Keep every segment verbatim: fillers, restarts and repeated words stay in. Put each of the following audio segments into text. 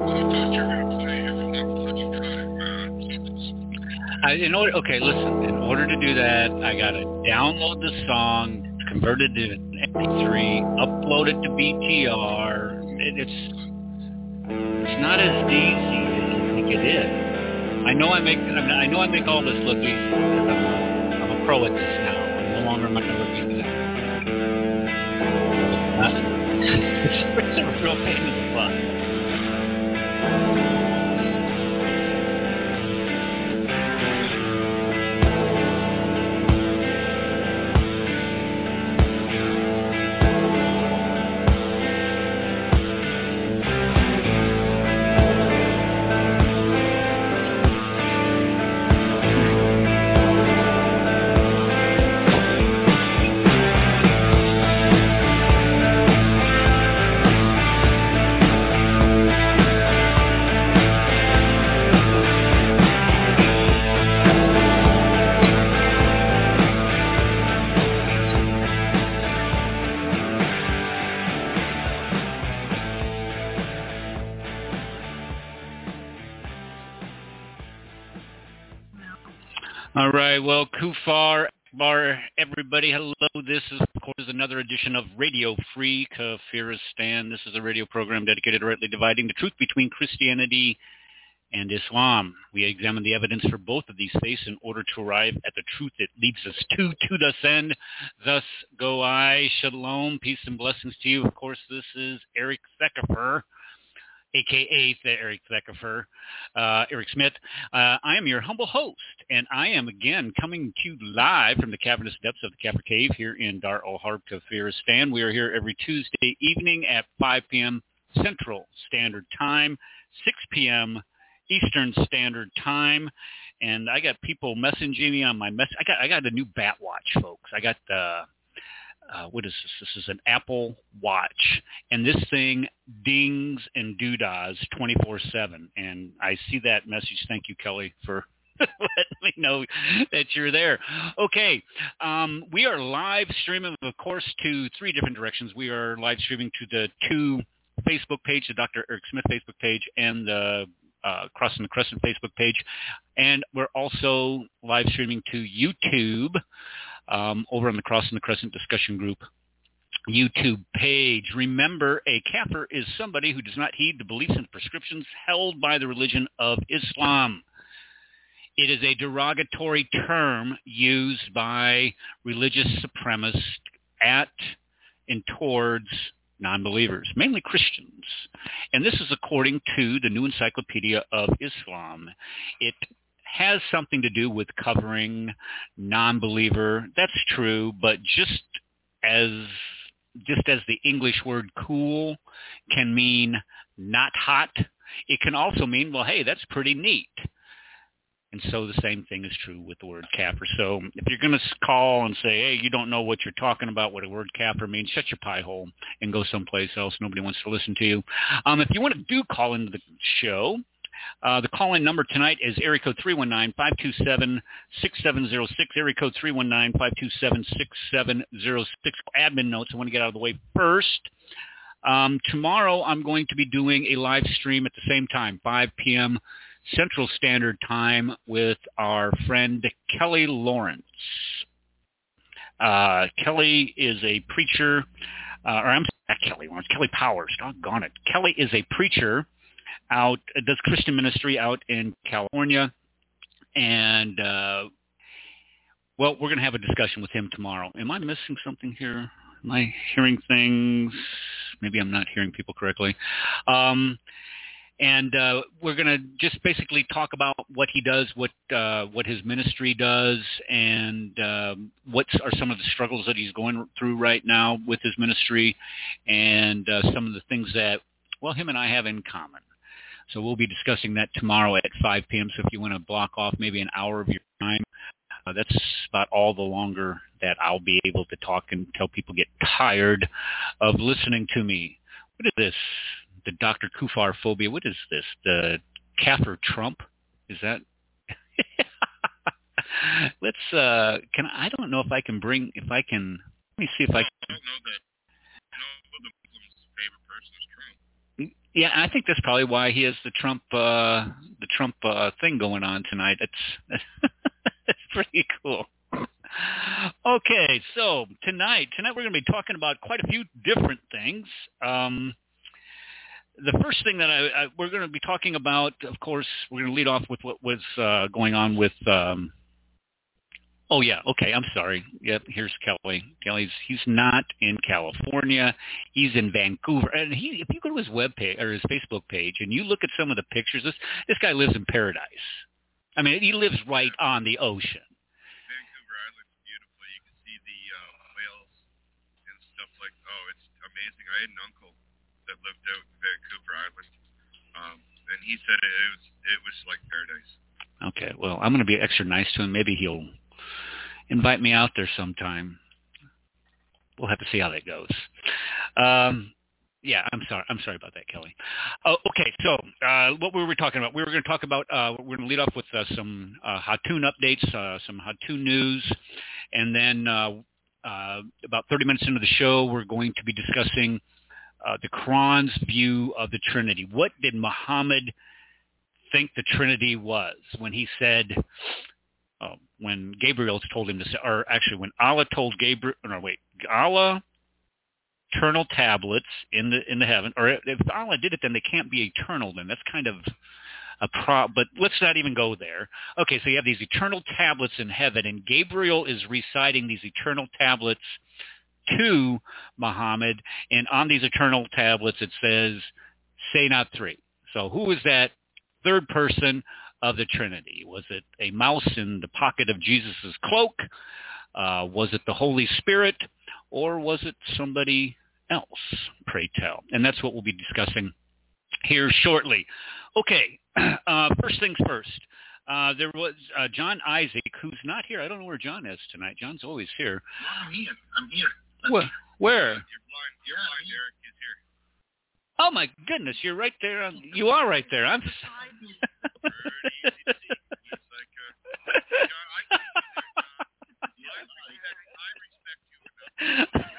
Well, I thought you were going to play If I'm Not Bloody Try. I, in order, okay, listen. In order to do that, I got to download the song, convert it to an M P three, upload it to B T R. It, it's it's not as easy as you think it is. I know I make I, mean, I know I make all this look easy because I'm a, I'm a pro at this now. I'm no longer am I going to look easy. It's, it's a real pain in the butt. All right, well, Kufar, Akbar, everybody, hello. This is, of course, another edition of Radio Free Kafiristan. This is a radio program dedicated to rightly dividing the truth between Christianity and Islam. We examine the evidence for both of these faiths in order to arrive at the truth that leads us to, to this end. Thus go I. Shalom, peace and blessings to you. Of course, this is Eric Theckefer, a k a. the Eric Theckefer, uh, Eric Smith. Uh, I am your humble host, and I am, again, coming to you live from the cavernous depths of the Kafir Cave here in Dar al-Harb, Kafiristan. We are here every Tuesday evening at five p.m. Central Standard Time, six p.m. Eastern Standard Time, and I got people messaging me on my mess. I got I got a new Bat Watch, folks. I got the... Uh, what is this? This is an Apple Watch, and this thing dings and doodahs twenty-four seven, and I see that message. Thank you, Kelly, for letting me know that you're there. Okay, um, we are live streaming, of course, to three different directions. We are live streaming to the two Facebook page, the Doctor Eric Smith Facebook page, and the uh, Crossing the Crescent Facebook page, and we're also live streaming to YouTube. Um, over on the Crossing the Crescent discussion group YouTube page. Remember, a kafir is somebody who does not heed the beliefs and prescriptions held by the religion of Islam. It is a derogatory term used by religious supremacists at and towards non-believers, mainly Christians. And this is according to the New Encyclopedia of Islam. It has something to do with covering non-believer. That's true, but just as just as the English word cool can mean not hot, it can also mean, well, hey, that's pretty neat. And so the same thing is true with the word kafir. So if you're going to call and say, hey, you don't know what you're talking about, what a word kafir means, shut your pie hole and go someplace else. Nobody wants to listen to you. Um, if you want to do call into the show, Uh, the call-in number tonight is area code three one nine, five two seven, six seven zero six, area code three one nine, five two seven, six seven zero six. Admin notes I want to get out of the way first. Um, tomorrow I'm going to be doing a live stream at the same time, five p.m. Central Standard Time, with our friend Kelly Lawrence. Uh, Kelly is a preacher, uh, or I'm not Kelly Lawrence, Kelly Powers, doggone it. Kelly is a preacher out, does Christian ministry out in California, and uh, well, we're going to have a discussion with him tomorrow. Am I missing something here? Am I hearing things? Maybe I'm not hearing people correctly. Um, and uh, we're going to just basically talk about what he does, what uh, what his ministry does, and uh, what are some of the struggles that he's going through right now with his ministry, and uh, some of the things that, well, him and I have in common. So we'll be discussing that tomorrow at five p.m. So if you want to block off maybe an hour of your time, uh, that's about all the longer that I'll be able to talk until people get tired of listening to me. What is this? The Doctor Kufar phobia. What is this? The Kafir Trump? Is that? Let's. Uh, can I don't know if I can bring. If I can. Let me see if I can. I don't know that. No, the Muslims' favorite person is Trump. Yeah, I think that's probably why he has the Trump uh, the Trump uh, thing going on tonight. It's it's pretty cool. Okay, so tonight tonight we're going to be talking about quite a few different things. Um, the first thing that I, I, we're going to be talking about, of course, we're going to lead off with what was uh, going on with. Um, oh yeah, okay, I'm sorry. Yep, here's Kelly. Kelly's he's not in California. He's in Vancouver, and he if you go to his web page or his Facebook page and you look at some of the pictures, this this guy lives in paradise. I mean, he lives right on the ocean. Vancouver Island's beautiful. You can see the uh, whales and stuff like. Oh, it's amazing. I had an uncle that lived out in Vancouver Island, um, and he said it, it was it was like paradise. Okay, well, I'm going to be extra nice to him. Maybe he'll invite me out there sometime. We'll have to see how that goes. Um, yeah, I'm sorry. I'm sorry about that, Kelly. Oh, okay, so uh, what were we talking about? We were going to talk about. Uh, we're going to lead off with uh, some uh, Hatun updates, uh, some Hatun news, and then uh, uh, about thirty minutes into the show, we're going to be discussing uh, the Quran's view of the Trinity. What did Muhammad think the Trinity was when he said? Uh, when Gabriel told him to say, or actually when Allah told Gabriel, no wait, Allah eternal tablets in the in the heaven, or if Allah did it, then they can't be eternal. Then that's kind of a pro. But let's not even go there. Okay, so you have these eternal tablets in heaven, and Gabriel is reciting these eternal tablets to Muhammad, and on these eternal tablets it says, "Say not three." So who is that third person of the Trinity? Was it a mouse in the pocket of Jesus's cloak? Uh, was it the Holy Spirit? Or was it somebody else, pray tell? And that's what we'll be discussing here shortly. Okay, uh, first things first. Uh, there was uh, John Isaac, who's not here. I don't know where John is tonight. John's always here. No, I'm here. I'm here. Where? Where? You're blind. You're Yeah, blind. he- Eric is here. Oh, my goodness. You're right there. On, you are right there. I'm... Pretty easy to see. He's like, uh, John, I can see there, John. I respect, I respect you enough.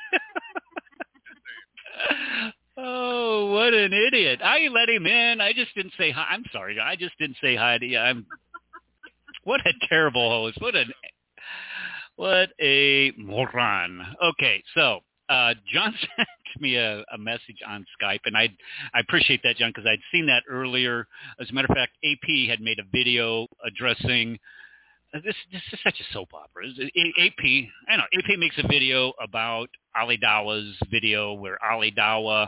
Oh, what an idiot. I let him in. I just didn't say hi. I'm sorry. I just didn't say hi to you. I'm What a terrible host. What an what a moron. Okay, so uh, John sent me a, a message on Skype, and I I appreciate that, John, because I'd seen that earlier. As a matter of fact, A P had made a video addressing This, this is such a soap opera. A P, I know, A P makes a video about Ali Dawa's video where Ali Dawa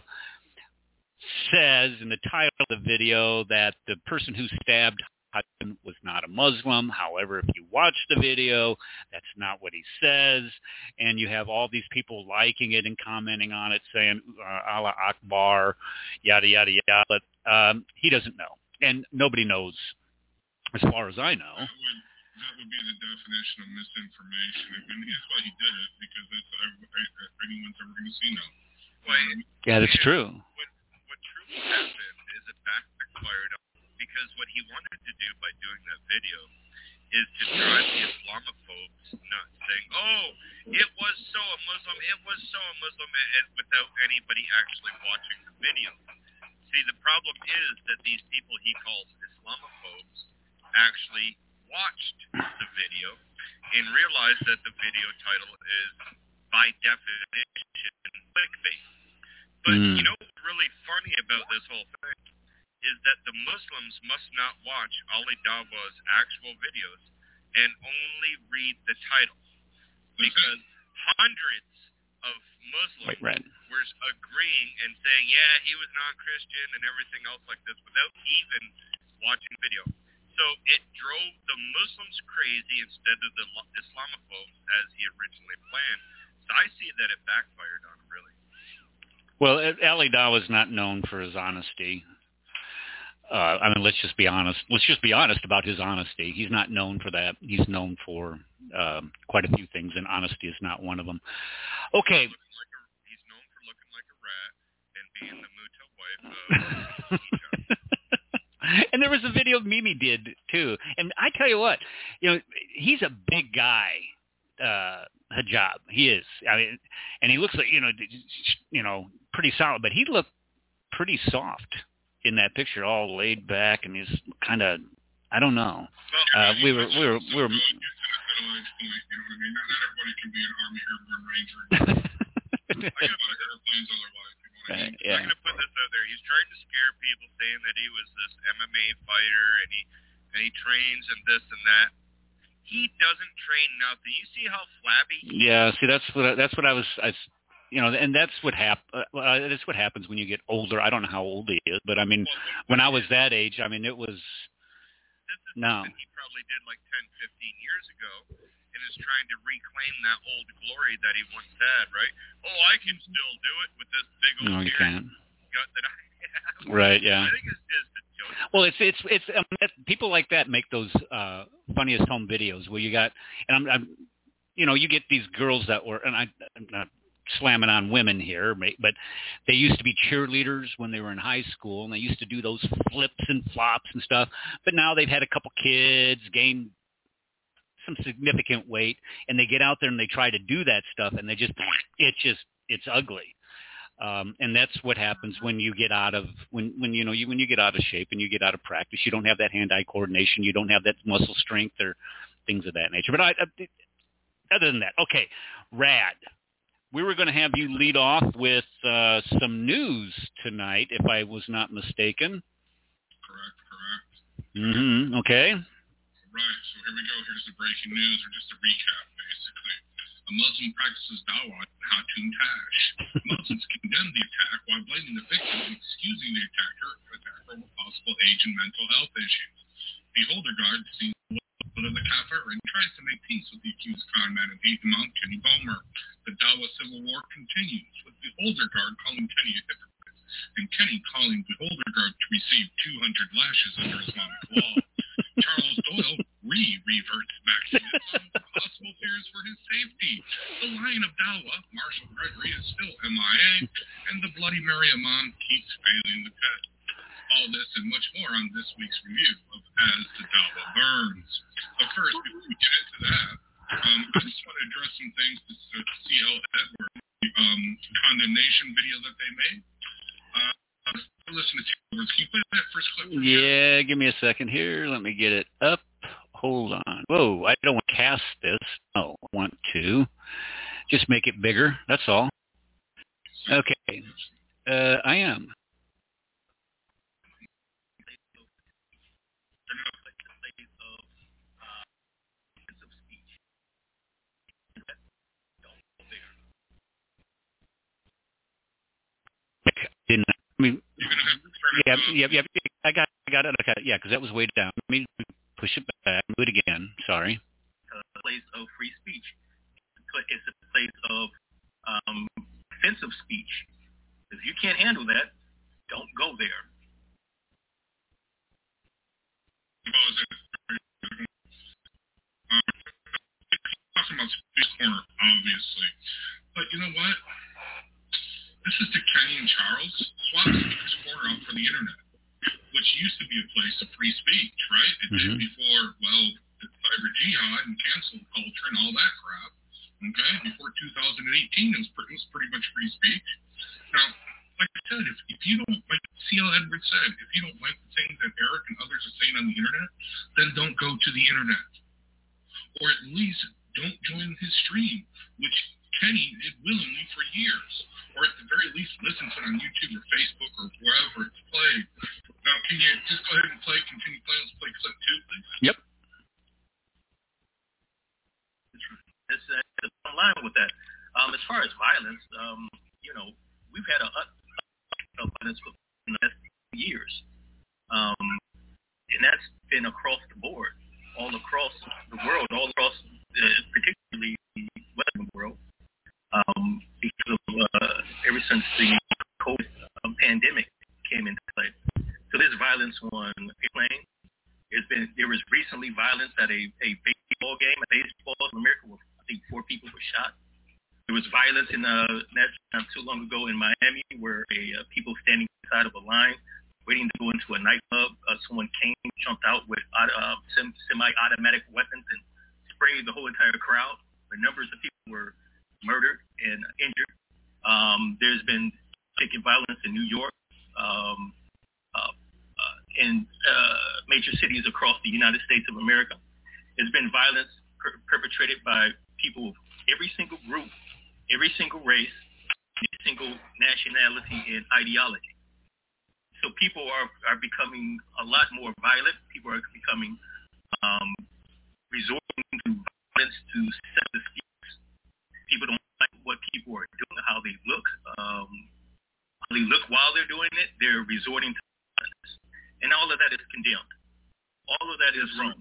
says in the title of the video that the person who stabbed Hatun was not a Muslim. However, if you watch the video, that's not what he says. And you have all these people liking it and commenting on it, saying uh, Allah Akbar, yada, yada, yada. But um, he doesn't know. And nobody knows, as far as I know. That would, that would be the definition of misinformation. And here's why he did it, because that's what anyone's ever going to see now. Well, Yeah, that's true. What, what truly happened is it backfired on because what he wanted to do by doing that video is to drive the Islamophobes nuts, saying, "Oh, it was so a Muslim, it was so a Muslim," and without anybody actually watching the video. See, the problem is that these people he calls Islamophobes actually watched the video and realized that the video title is, by definition, clickbait. But Mm. you know what's really funny about this whole thing is that the Muslims must not watch Ali Dawa's actual videos and only read the title, because hundreds of Muslims Wait, Red. were agreeing and saying, yeah, he was non-Christian and everything else like this without even watching the video. So it drove the Muslims crazy instead of the Islamophobes as he originally planned. So I see that it backfired on him, really. Well, Ali Dawa is not known for his honesty. Uh, I mean, let's just be honest. Let's just be honest about his honesty. He's not known for that. He's known for um, quite a few things, and honesty is not one of them. Okay. Looking like a, he's known for looking like a rat and being the Muta wife of Isha. And there was a video Mimi did too. And I tell you what, you know, he's a big guy, uh, hijab. He is. I mean, and he looks like, you know, you know, pretty solid, but he looked pretty soft in that picture, all laid back, and he's kind of, I don't know. Well, uh, we were, we were, we were. Point, you know what I mean? Not, not everybody can be an Army Airborne Ranger. I got airplanes all their life. You know what I mean? Yeah. I'm gonna put this out there. He's trying to scare people, saying that he was this M M A fighter and he and he trains and this and that. He doesn't train nothing. You see how flabby? He Yeah. See, that's what I, that's what I was. I, you know, and that's what hap- uh, That's what happens when you get older. I don't know how old he is, but I mean, well, when I was that age, I mean, it was. This is No. something he probably did like ten, fifteen years ago and is trying to reclaim that old glory that he once had, right? Oh, I can still do it with this big old No, you beard can't. gut that I have. Right. Yeah. I think it's just a joke. Well, it's it's it's um, it, people like that make those uh, funniest home videos where you got, and I'm, I'm, you know, you get these girls that were, and I, I'm not slamming on women here, but they used to be cheerleaders when they were in high school, and they used to do those flips and flops and stuff. But now they've had a couple kids, gained some significant weight, and they get out there and they try to do that stuff, and they just, it's just, it's ugly. Um, and that's what happens when you get out of when, when you know you when you get out of shape and you get out of practice. You don't have that hand-eye coordination. You don't have that muscle strength or things of that nature. But I, I, other than that, okay, Rad. We were going to have you lead off with uh, some news tonight, if I was not mistaken. Correct, correct. Mm-hmm. Okay. Right, so here we go. Here's the breaking news, or just a recap, basically. A Muslim practices dawah in Hatun Tash. Muslims condemned the attack while blaming the victim and excusing the attacker, attacker over possible age and mental health issues. The Older Guard sees the foot of the kafir and tries to make peace with the accused con man and hate monk, Kenny Bomer. The Dawah civil war continues, with the Older Guard calling Kenny a hypocrite, and Kenny calling the Older Guard to receive two hundred lashes under Islamic law. Charles Doyle re-reverts back to Islam for possible fears for his safety. The Lion of Dawah, Marshall Gregory, is still M I A, and the Bloody Mary Imam keeps failing the test. All this and much more on this week's review of As the Dawah Burns. But first, before we get into that, um, I just want to address some things to uh, C L Edwards, um, condemnation video that they made. Uh, listen to C L Edwards. Can you play that first clip? Yeah, give me a second here. Let me get it up. Hold on. Whoa, I don't want to cast this. No, I want to just make it bigger. That's all. Okay. Uh, I am. Didn't I mean? Yeah, yeah, yeah. I got, I got it. Okay, yeah, because that was way down. Let me push it back. Do it again. Sorry. A place of free speech. It's a place of um, offensive speech. If you can't handle that, don't go there. Talking about Speaker's Corner, obviously, but you know what? This is to Kenny and Charles. Swap Speaker's Corner out for the internet, which used to be a place of free speech, right? It Mm-hmm. did before, well, the cyber jihad and cancel culture and all that crap. Okay, before two thousand eighteen, it was pretty, it was pretty much free speech. Now, like I said, if, if you don't, like C L Edwards said, if you don't like the things that Eric and others are saying on the internet, then don't go to the internet. Or at least don't join his stream, which Kenny did willingly for years. Or at the very least, listen to it on YouTube or Facebook or wherever it's played. Now, can you just go ahead and play, continue playing? Let's play clip two, please. Yep. It's uh, online with that. Um, as far as violence, um, you know, we've had a, a violence for the last years, um, and that's been across the board, all across the world, all across, uh, particularly the Western world, um, because of, uh, ever since the COVID um, pandemic came into play. So there's violence on airplane. There's been there was recently violence at a, a baseball game, a baseball in America, where I think four people were shot. There was violence in uh, not too long ago in Miami, where a uh, people standing inside of a line waiting to go into a nightclub. Uh, someone came, jumped out with uh, semi-automatic weapons and sprayed the whole entire crowd. The numbers of people were murdered and injured. Um, there's been taken violence in New York. um, uh, uh, in uh, major cities across the United States of America. There's been violence per- perpetrated by people of every single group, every single race, every single nationality and ideology. So people are, are becoming a lot more violent. People are becoming um, resorting to violence to set the stakes. People don't like what people are doing, how they look. Um, how they look while they're doing it. They're resorting to violence. And all of that is condemned. All of that is wrong.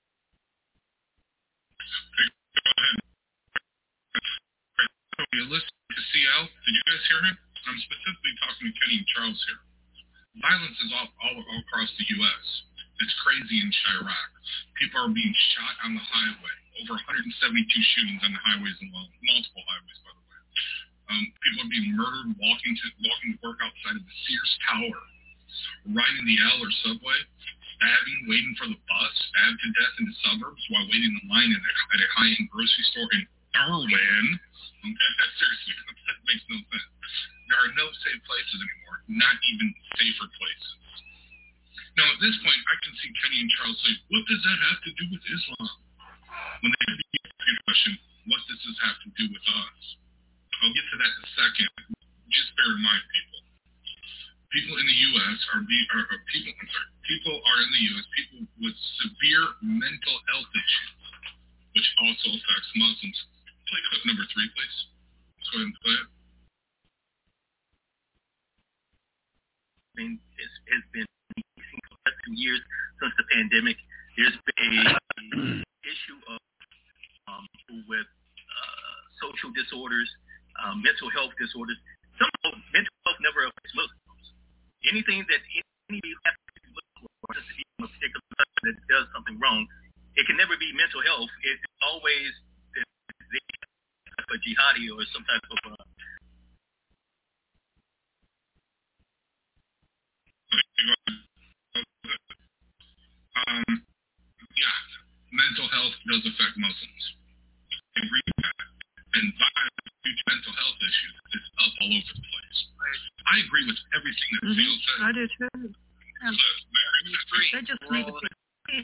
You're listening to C L. Did you guys hear him? I'm specifically talking to Kenny and Charles here. Violence is all, all, all across the U S. It's crazy in Chirac. People are being shot on the highway. Over one hundred seventy-two shootings on the highways alone. Multiple highways, by the way. Um, people are being murdered walking to walking to work outside of the Sears Tower. Riding the L or subway. Stabbing, waiting for the bus. Stabbed to death in the suburbs while waiting in line at a, at a high-end grocery store in Berlin. Okay, that seriously, that makes no sense. There are no safe places anymore, not even safer places. Now, at this point, I can see Kenny and Charles say, what does that have to do with Islam? When they should be asking the question, what does this have to do with us? I'll get to that in a second. Just bear in mind, people. People in the U S are, be, are, are people, I'm sorry, people are in the U S, people with severe mental health issues, which also affects Muslims. Play clip number three, please. Let's go ahead and play it. It's, it's been two years since the pandemic. There's been a issue of um, people with uh, social disorders, um, mental health disorders. Some mental health never affects Muslims. Anything that any has to be looked for, just to be a particular person that does something wrong, it can never be mental health. It's always a jihadi or some type of uh, um, yeah, mental health does affect Muslims. I agree with that. And violence due to mental health issues is up all over the place. I agree with everything that mm-hmm. Theo said. I do too. Yeah. They just need to be.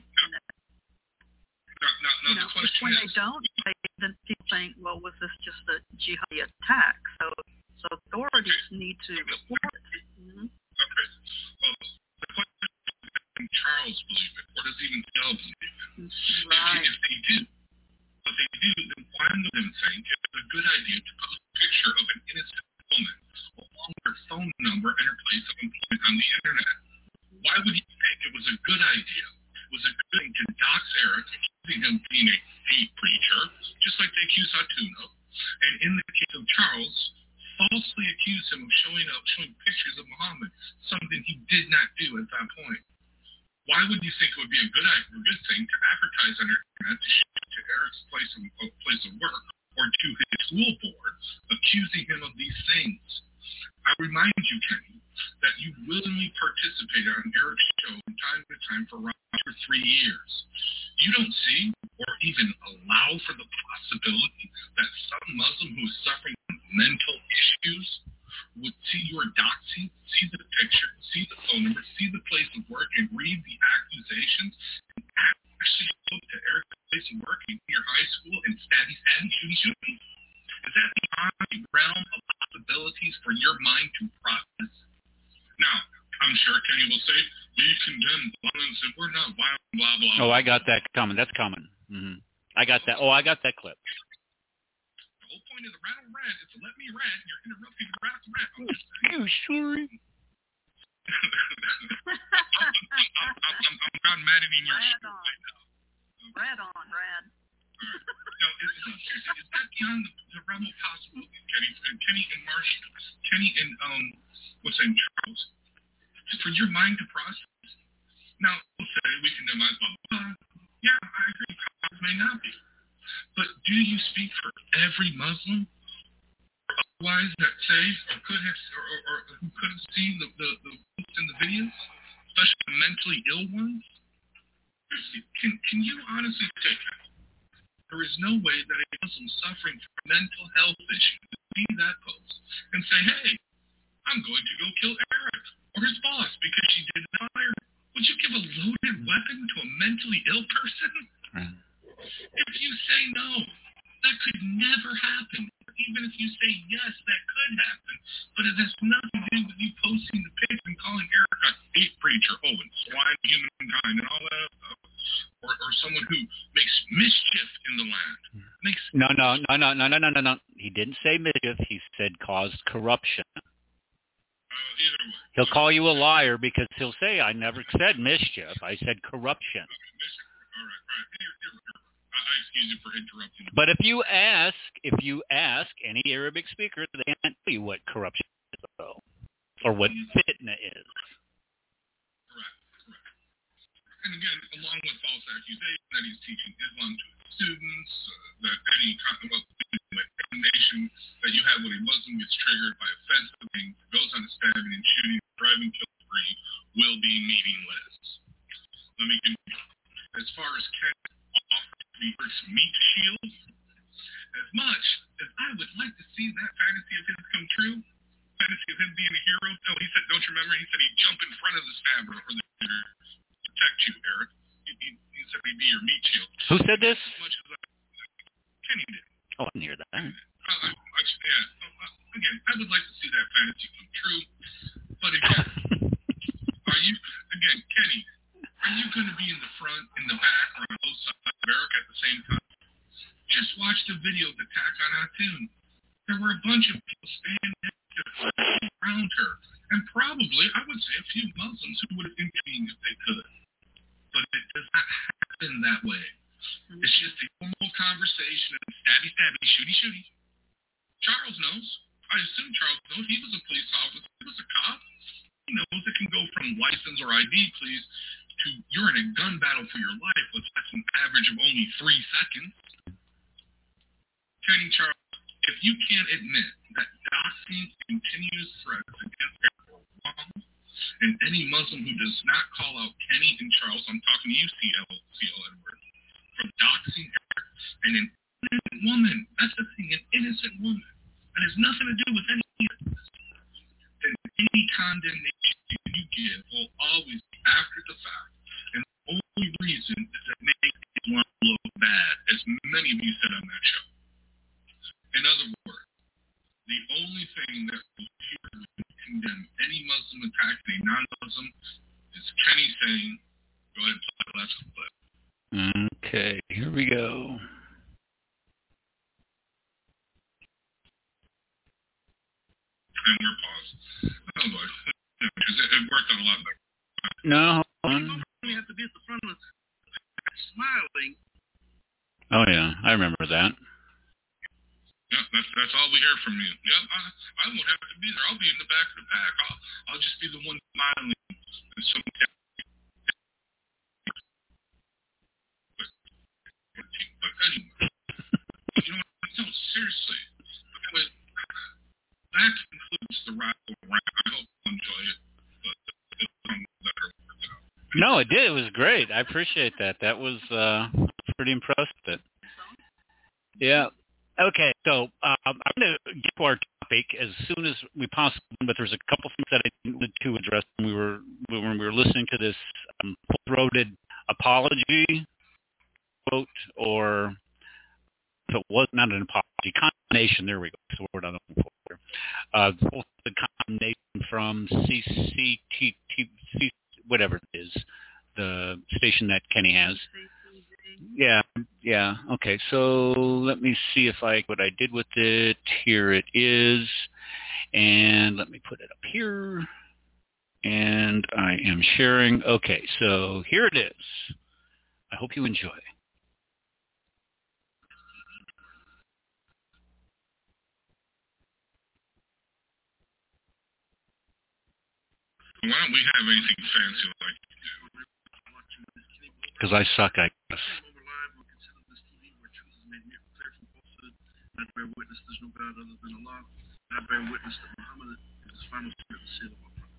Now, now, now you know, the question when is, they don't, they, then people think, well, was this just a jihadi attack? So, so authorities okay. need to report it. Mm-hmm. Okay. Well, the question is, can Charles believe it, or does even Del believe it? Right. If, if they do, if they do, then why do them think it's a good idea to post a picture of an innocent woman along with her phone number and her place of employment on the internet? Why would you think it was a good idea? It was a good thing to dox Eric, accusing him of being a hate preacher, just like they accused Hatuno. And in the case of Charles, falsely accused him of showing up, showing pictures of Muhammad, something he did not do at that point. Why would you think it would be a good, a good thing to advertise on the internet to show to Eric's place of, uh, place of work or to his school board, accusing him of these things? I remind you, Kenny, that you willingly participated on Eric's show from time to time for around two or three years. You don't see or even allow for the possibility that some Muslim who is suffering from mental issues would see your doxing, see the picture, see the phone number, see the place of work, and read the accusations, and actually go to Eric's place of work in your high school and stabby, stabby, shooty, shooty? Is that beyond the realm of possibilities for your mind to process? Now, I'm sure Kenny will say, we condemn violence and we're not violent, blah, blah, blah. Oh, I got that comment. That's common. Mm-hmm. I got that. Oh, I got that clip. The whole point of the rattle rant is to let me rant, and you're interrupting the rattle rant. I'm just saying. Oh, sorry. I'm, I'm, I'm, I'm not mad at your Rad story on. right now. Okay. Rad on, Rad. Now, is, is, is that beyond the, the realm of possibilities, Kenny? And Kenny and Marshall, Kenny and um, what's his name, Charles? For your mind to process. Now, we'll say we can do my blah blah. Yeah, I agree. It may not be, but do you speak for every Muslim, or otherwise that say or could have or, or, or who could have seen the the, the posts and the videos, especially the mentally ill ones? Can can you honestly take that? There is no way that a Muslim suffering from mental health issues would see that post and say, hey, I'm going to go kill Eric or mentally ill person? Right. If you say no, that could never happen. Even if you say yes, that could happen. But it has nothing to do with you posting the pics and calling Eric a hate preacher, oh, and swine humankind and all that stuff. Or, or someone who makes mischief in the land. Makes No, no, no, no, no, no, no, no, no. He didn't say mischief. He said caused corruption. Uh, either way. He'll call you a liar because he'll say, I never said mischief. I said corruption. Okay, mischief. All right, all right. Here, here, here. I, I excuse you for interrupting. But if you ask, if you ask any Arabic speaker, they can't tell you what corruption is, though, or what fitna is. Correct, correct. And again, along with false accusation that he's teaching Islam to his students, uh, that any kind of nation that you have with a Muslim gets triggered by offensive things, goes on a stabbing and shooting, driving kill spree, will be meaningless. Let me continue. As far as Ken offered to be Rick's meat shield, as much as I would like to see that fantasy of his come true, fantasy of him being a hero, no, he said, don't you remember? He said he'd jump in front of the stabber or the shooter to protect you, Eric. He, he, he said he'd be your meat shield. Who said this? As much as I, Kenny did. Oh, I didn't hear that. I, I, I, yeah, again, I would like to see that fantasy come true. But again, are you, again, Kenny, are you going to be in the front, in the back, or on both sides of Eric at the same time? Just watch the video of the attack on Atun. There were a bunch of people standing around her. And probably, I would say, a few Muslims who would have intervened if they could. But it does not happen that way. It's just a normal conversation and stabby, stabby, shooty, shooty. Charles knows. I assume Charles knows. He was a police officer. He was a cop. He knows it can go from license or I D, please, to you're in a gun battle for your life, which that's an average of only three seconds. Kenny Charles, if you can't admit that doxing continuous threats against Eric are wrong, and any Muslim who does not call out Kenny and Charles, I'm talking to you, C L, C L Edward, for doxing Eric, and an innocent woman, that's the thing, an innocent woman, that has nothing to do with any of this, then any condemnation you give will always be after the fact, and the only reason is to make Islam look bad, as many of you said on that show. In other words, the only thing that will purely condemn any Muslim attacking a non-Muslim is Kenny saying, go ahead and play the last clip. Okay, here we go. And we're paused. Oh, boy. Because it, it worked out a lot better. No, hold You on. don't really have to be at the front of the smiling. Oh, yeah, I remember that. Yep, that's, that's all we hear from you. Yep, I, I won't have to be there. I'll be in the back of the pack. I'll, I'll just be the one smiling. And so, but, but anyway, you know what? No, seriously. But that concludes the Rattle Rant. I hope you enjoy it. But it'll come better. No, it did. It was great. I appreciate that. That was uh, pretty impressed with it. Yeah. Okay, so um, I'm going to get to our topic as soon as we possibly, but there's a couple things that I wanted to address when we were when we were listening to this um, full-throated apology quote, or if it was not an apology, condemnation. There we go. That's the word I'm looking for. Uh, the condemnation from C C T V, whatever it is, the station that Kenny has. Yeah, yeah. Okay, so let me see if I what I did with it. Here it is, and let me put it up here. And I am sharing. Okay, so here it is. I hope you enjoy. Why don't we have anything fancy like because I suck, I guess. I bear witness there's no God other than Allah. I bear witness that Muhammad is his final spirit and seal of our prophet.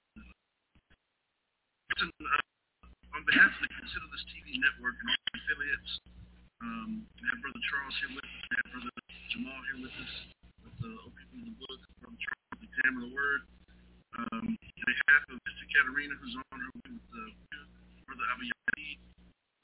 On behalf of the Consider This T V network and all affiliates, um, we have Brother Charles here with us. We have Brother Jamal here with us. With the opening of the book, Brother Charles, the Exam of the Word. Um, on behalf of Sister Katarina, who's on her way with the Brother Abu Yaid,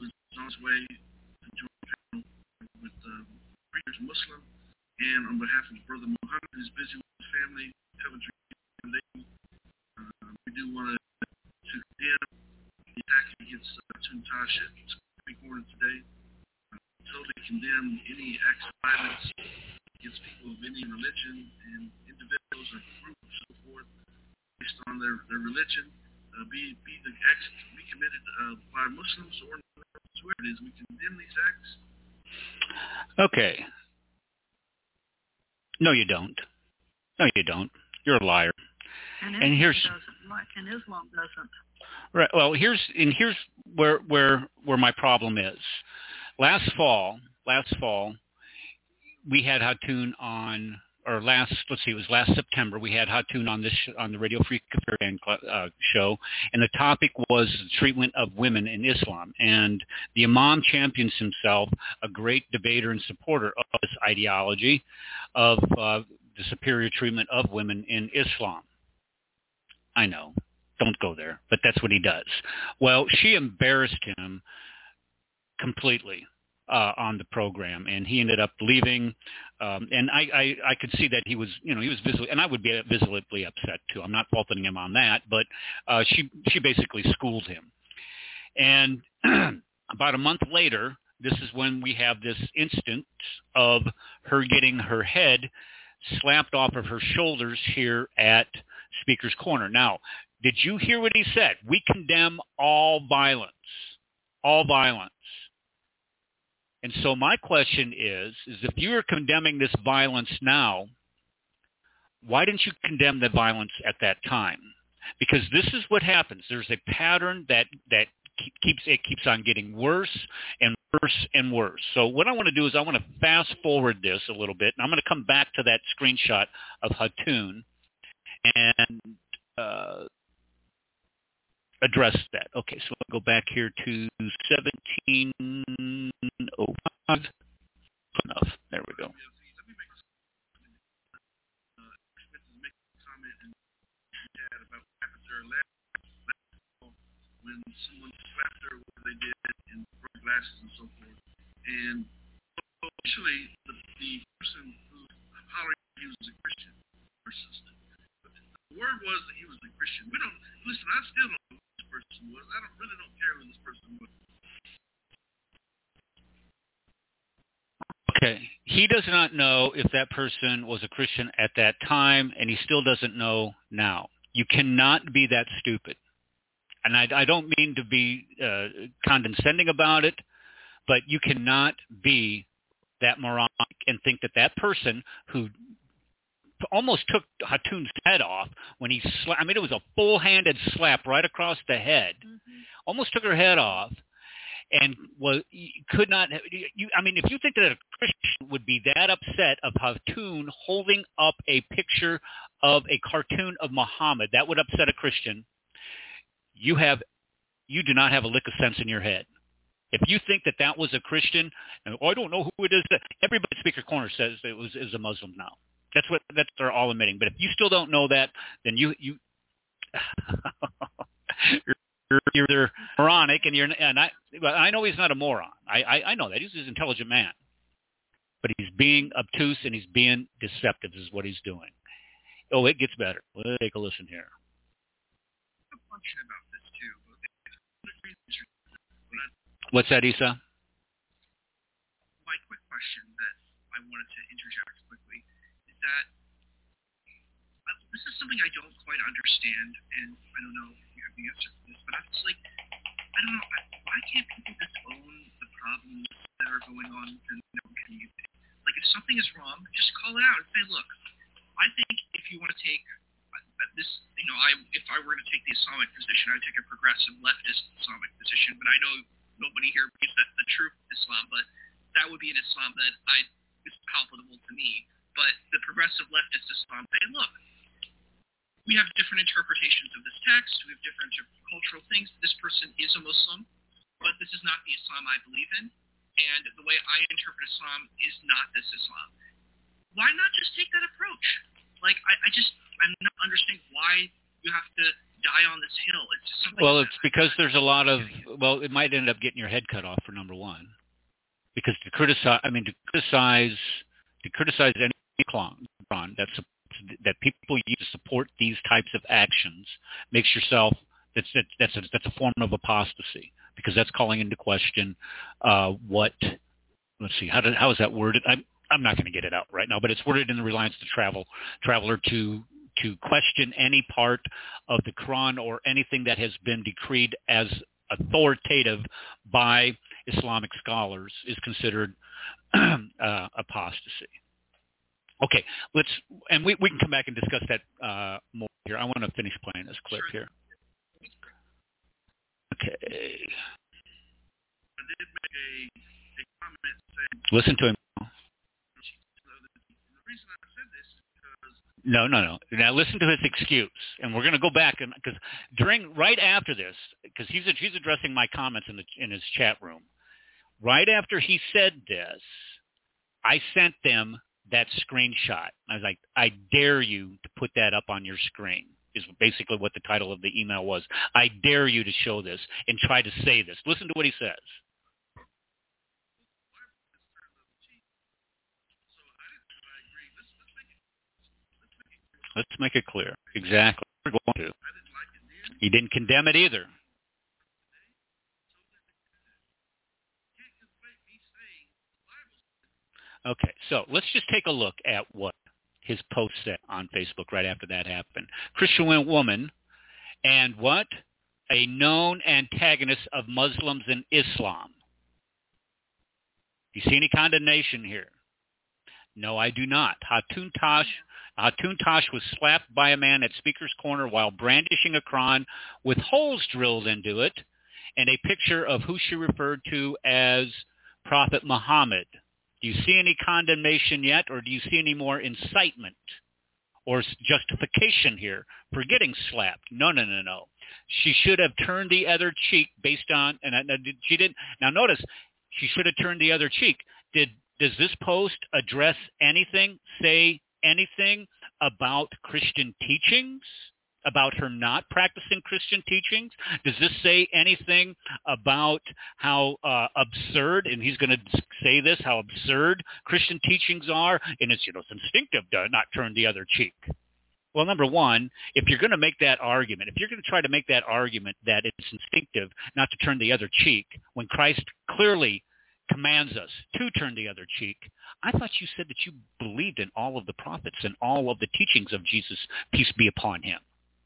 on his way to join the panel with uh, preacher's Muslim, and on behalf of his brother Muhammad, who's busy with his family, Television Foundation, uh, we do want to condemn the attack against uh, Hatun Tash at Supreme Court today. Uh, totally condemn any acts of violence against people of any religion and individuals or groups and so forth based on their, their religion. Uh, be be the acts to be committed uh, by Muslims or whoever it is. We condemn these acts. Okay. No, you don't. No, you don't. You're a liar. And, and here's doesn't, like, and Islam doesn't. Right. Well, here's and here's where where where my problem is. Last fall, last fall, we had Hatun on, or last let's see, it was last September. We had Hatun on this on the Radio Free Kafir uh, show, and the topic was the treatment of women in Islam. And the Imam champions himself, a great debater and supporter of this ideology of uh, the superior treatment of women in Islam. I know. Don't go there, but that's what he does. Well, she embarrassed him completely uh, on the program, and he ended up leaving. Um, and I, I, I could see that he was, you know, he was visibly, and I would be visibly upset too. I'm not faulting him on that, but uh, she, she basically schooled him. And about a month later, this is when we have this instance of her getting her head slapped off of her shoulders here at Speaker's Corner. Now, did you hear what he said? We condemn all violence, all violence. And so my question is, is if you are condemning this violence now, why didn't you condemn the violence at that time? Because this is what happens. There's a pattern that, that keeps it keeps on getting worse and worse and worse. So what I want to do is I want to fast forward this a little bit, and I'm going to come back to that screenshot of Hatun and uh, address that. Okay, so I'll go back here to seventeen oh five. Enough. There we go. When someone slapped her, what they did, and broke glasses and so forth. And initially, the, the person who hollered he was a Christian persisted. But the word was that he was a Christian. We don't, listen, I still don't know who this person was. I don't really don't care who this person was. Okay. He does not know if that person was a Christian at that time, and he still doesn't know now. You cannot be that stupid. And I, I don't mean to be uh, condescending about it, but you cannot be that moronic and think that that person who almost took Hatun's head off when he slapped, I mean, it was a full-handed slap right across the head, mm-hmm. almost took her head off, and was could not, you, I mean, if you think that a Christian would be that upset of Hatun holding up a picture of a cartoon of Muhammad, that would upset a Christian. You have, you do not have a lick of sense in your head. If you think that that was a Christian, and, oh, I don't know who it is. That everybody at Speaker Corner says it was is a Muslim now. That's what that's they're all admitting. But if you still don't know that, then you you you're, you're either moronic, and you're and I I know he's not a moron. I, I I know that he's an intelligent man, but he's being obtuse and he's being deceptive. Is what he's doing. Oh, it gets better. Let's take a listen here. About this too. What's that, Isa? My quick question that I wanted to interject quickly is that uh, this is something I don't quite understand, and I don't know if you have the answer for this, but I'm just like, I don't know, I, why can't people just own the problems that are going on in the community? Like, if something is wrong, just call it out and say, look, I think if you want to take this, you know, I if I were to take the Islamic position, I would take a progressive leftist Islamic position. But I know nobody here believes that's the true Islam, but that would be an Islam that I is palatable to me. But the progressive leftist Islam say, look, we have different interpretations of this text. We have different cultural things. This person is a Muslim, but this is not the Islam I believe in. And the way I interpret Islam is not this Islam. Why not just take that approach? Like, I, I just, I'm not understanding why you have to die on this hill. It's just something. Well, it's because there's a lot of well, well, it might end up getting your head cut off for number one, because to criticize, I mean, to criticize, to criticize any clone that's a, that people use to support these types of actions makes yourself that's that, that's a, that's a form of apostasy, because that's calling into question uh, what. Let's see, how did, how is that worded? I'm I'm not going to get it out right now, but it's worded in the Reliance to Travel Traveler to to question any part of the Quran or anything that has been decreed as authoritative by Islamic scholars is considered uh, apostasy. Okay, let's and we, we can come back and discuss that uh, more here. I want to finish playing this clip here. Okay. I did make a, a comment saying, listen to him. the reason I said this is because No, no, no. Now listen to his excuse, and we're going to go back and because during right after this, because he's he's addressing my comments in the in his chat room. Right after he said this, I sent them that screenshot. I was like, I dare you to put that up on your screen. Is basically what the title of the email was. I dare you to show this and try to say this. Listen to what he says. Let's make it clear. Exactly. We're going to. He didn't condemn it either. Okay, so let's just take a look at what his post said on Facebook right after that happened. Christian woman and what? A known antagonist of Muslims and Islam. Do you see any condemnation here? No, I do not. Hatun Tash, Hatun Tash was slapped by a man at Speaker's Corner while brandishing a Quran with holes drilled into it and a picture of who she referred to as Prophet Muhammad. Do you see any condemnation yet, or do you see any more incitement or justification here for getting slapped? No, no, no, no. She should have turned the other cheek based on, and she didn't. Now notice, she should have turned the other cheek. Did Does this post address anything, say anything about Christian teachings, about her not practicing Christian teachings? Does this say anything about how uh, absurd, and he's going to say this, how absurd Christian teachings are? And it's, you know, it's instinctive to not turn the other cheek. Well, number one, if you're going to make that argument, if you're going to try to make that argument that it's instinctive not to turn the other cheek, when Christ clearly commands us to turn the other cheek, I thought you said that you believed in all of the prophets and all of the teachings of Jesus, peace be upon him.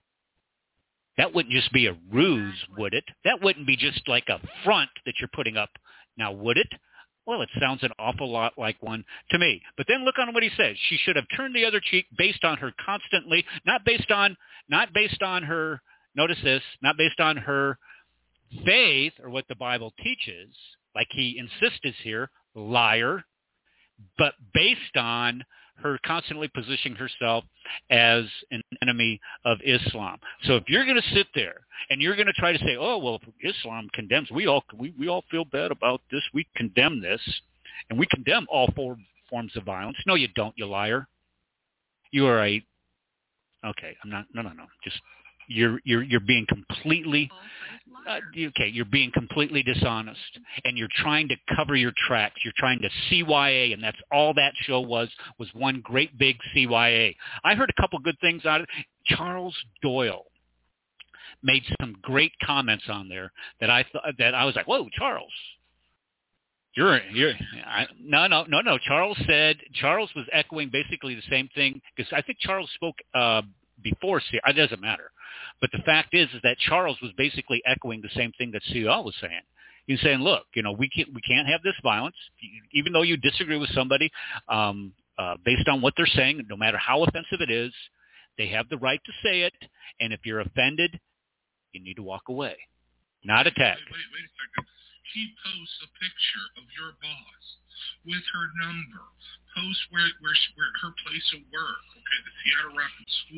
That wouldn't just be a ruse, would it? That wouldn't be just like a front that you're putting up now, would it? Well, it sounds an awful lot like one to me. But then look on what he says. She should have turned the other cheek based on her constantly, not based on, not based on her, notice this, not based on her faith or what the Bible teaches, like he insists here, liar, but based on her constantly positioning herself as an enemy of Islam. So if you're going to sit there and you're going to try to say, oh, well, Islam condemns, we all we, we all feel bad about this, we condemn this, and we condemn all four forms of violence. No, you don't, you liar. You are a, okay, I'm not, no, no, no, just, you're you're you're being completely uh, okay. You're being completely dishonest, and you're trying to cover your tracks. You're trying to C Y A, and that's all that show was was one great big C Y A. I heard a couple good things out of it. Charles Doyle made some great comments on there that I thought that I was like, whoa, Charles. You're, you're, I, no, no, no, no. Charles said Charles was echoing basically the same thing because I think Charles spoke uh, before. See, it doesn't matter. But the fact is, is that Charles was basically echoing the same thing that C L was saying. He's saying, look, you know, we can't we can't have this violence, even though you disagree with somebody um, uh, based on what they're saying. No matter how offensive it is, they have the right to say it. And if you're offended, you need to walk away, not attack. Wait, wait, wait a second. He posts a picture of your boss with her number. Posts where where, she, where her place of work. Okay, the Seattle Rapids School.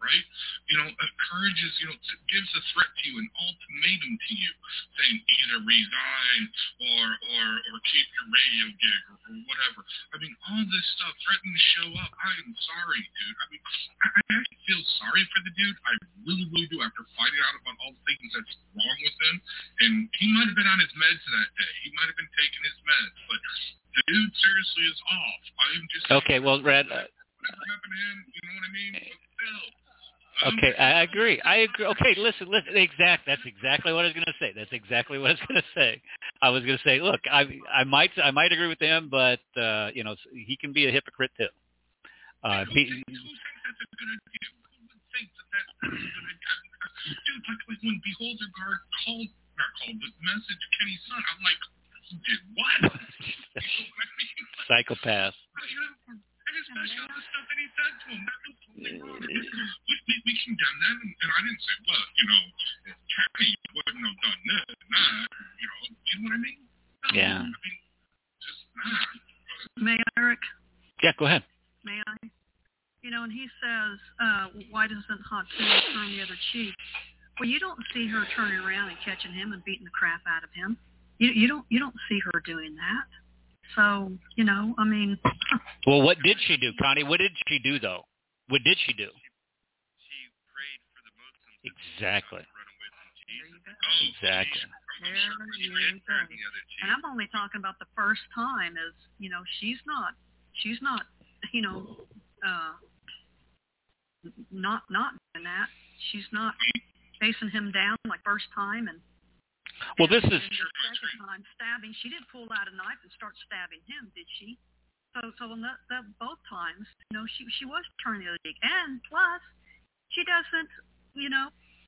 right? You know, uh, courage is, you know, t- gives a threat to you, an ultimatum to you, saying either resign or or or keep your radio gig or, or whatever. I mean, all this stuff, threatening to show up. I am sorry, dude. I mean, I, I actually feel sorry for the dude. I really, really do. After finding out about all the things that's wrong with him, and he might have been on his meds that day. He might have been taking his meds, but the dude seriously is off. I'm just okay. Well, Red. Uh, whatever happened to him, you know what I mean? But still. Okay, I agree. I agree. Okay, listen, listen. Exact. That's exactly what I was going to say. That's exactly what I was going to say. I was going to say, look, I I might I might agree with him, but uh, you know, he can be a hypocrite too. Uh, who, he, thinks, who thinks that's a good idea? Who would think that that's a good idea? Dude, like, like when Beholder Guard called, not called, but messaged Kenny's son, I'm like, he did what? You know what I mean? Psychopath. And especially all the stuff that he said to him. That was totally wrong. We, we, we condemn that, and, and I didn't say, well, you know, Kenny wouldn't have done this and that, you know, you know what I mean? No, yeah. I mean, just not. May I, Eric? Yeah, go ahead. May I? You know, and he says, uh, why doesn't Hot Tuna turn the other cheek? Well, you don't see her turning around and catching him and beating the crap out of him. You, you don't you don't see her doing that. So, you know, I mean. Well, what did she do, Connie? What did she do, though? What did she do? She, she prayed for the Muslims. Exactly. To run away from Jesus. Oh, Exactly. There you go. And I'm only talking about the first time is, you know, she's not, she's not, you know, uh, not, not doing that. She's not facing him down like first time and. Well, this is the second time stabbing. She didn't pull out a knife and start stabbing him, did she? So, so on that, that both times, you know, she she was turning the other cheek, and plus, she doesn't, you know,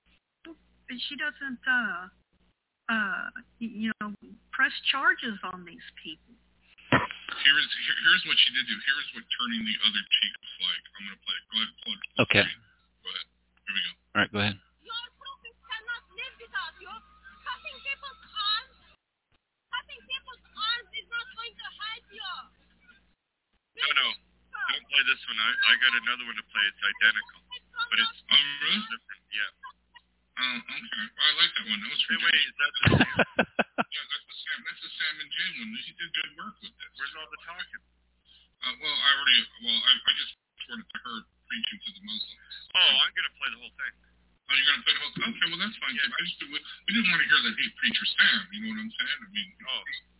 she doesn't, uh, uh, you know, press charges on these people. Here's here, here's what she did do. Here's what turning the other cheek was like. I'm gonna play it. Go ahead, plug. Okay. Go ahead. Here we go. All right, go ahead. Your prophets cannot live without you. Cutting people's arms, cutting people's arms is not going to help you. No, no. Don't play this one. I, I got another one to play. It's identical. But it's Oh, really? different. Yeah. Oh, okay. I like that one. That was Wait, from wait. Is that the same? Yeah, that's the Sam. That's the Sam and Jane one. He did good work with this. Where's all the talking? Uh, well, I already. Well, I, I just reported to her preaching to the Muslims. Oh, I'm going to play the whole thing. Oh, you're gonna play the whole. Okay, well that's fine. Yeah. I just we, we didn't want to hear that hate preacher Sam. You know what I'm saying? I mean. Oh.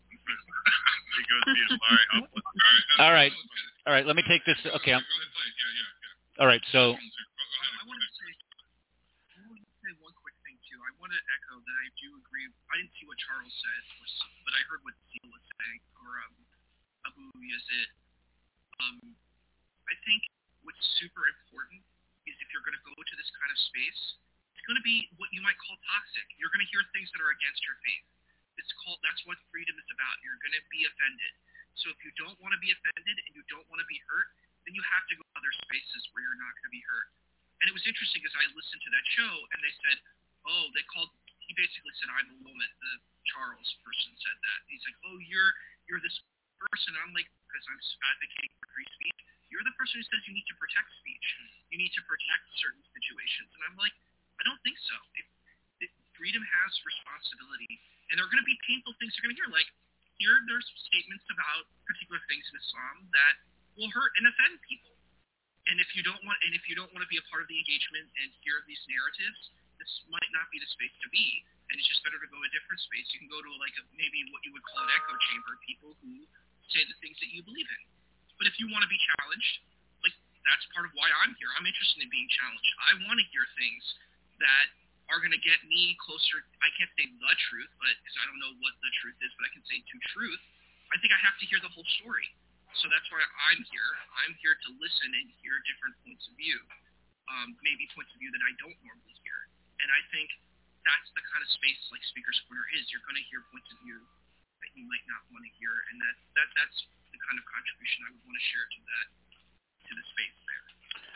He goes, all right, I'll play. All right. All right, let me take this. Okay. I'm, Go ahead, play it. Yeah, yeah, yeah. all right, so. Go ahead. I want to say, I want to say one quick thing too. I want to echo that I do agree. I didn't see what Charles said, or, but I heard what Seal was saying, or um, Abu Yazid. Um, I think what's super important is if you're going to go to this kind of space, it's going to be what you might call toxic. You're going to hear things that are against your faith. It's called. That's what freedom is about. You're going to be offended. So if you don't want to be offended and you don't want to be hurt, then you have to go to other spaces where you're not going to be hurt. And it was interesting as I listened to that show, and they said, oh, they called, he basically said, I'm a woman. The Charles person said that. He's like, oh, you're you're this person. I'm like, because I'm advocating for free speech. You're the person who says you need to protect speech. You need to protect certain situations. And I'm like, I don't think so. If, if freedom has responsibility, and there are going to be painful things you're going to hear. Like, here there's statements about particular things in Islam that will hurt and offend people. And if you don't want, and if you don't want to be a part of the engagement and hear these narratives, this might not be the space to be. And it's just better to go to a different space. You can go to like a, maybe what you would call an echo chamber, people who say the things that you believe in. But if you want to be challenged, like that's part of why I'm here. I'm interested in being challenged. I want to hear things that are going to get me closer. I can't say the truth, but because I don't know what the truth is, but I can say to truth. I think I have to hear the whole story. So that's why I'm here. I'm here to listen and hear different points of view, um, maybe points of view that I don't normally hear. And I think that's the kind of space like Speaker's Corner is. You're going to hear points of view that you might not want to hear, and that, that that's the kind of contribution I would want to share to that, to the space there.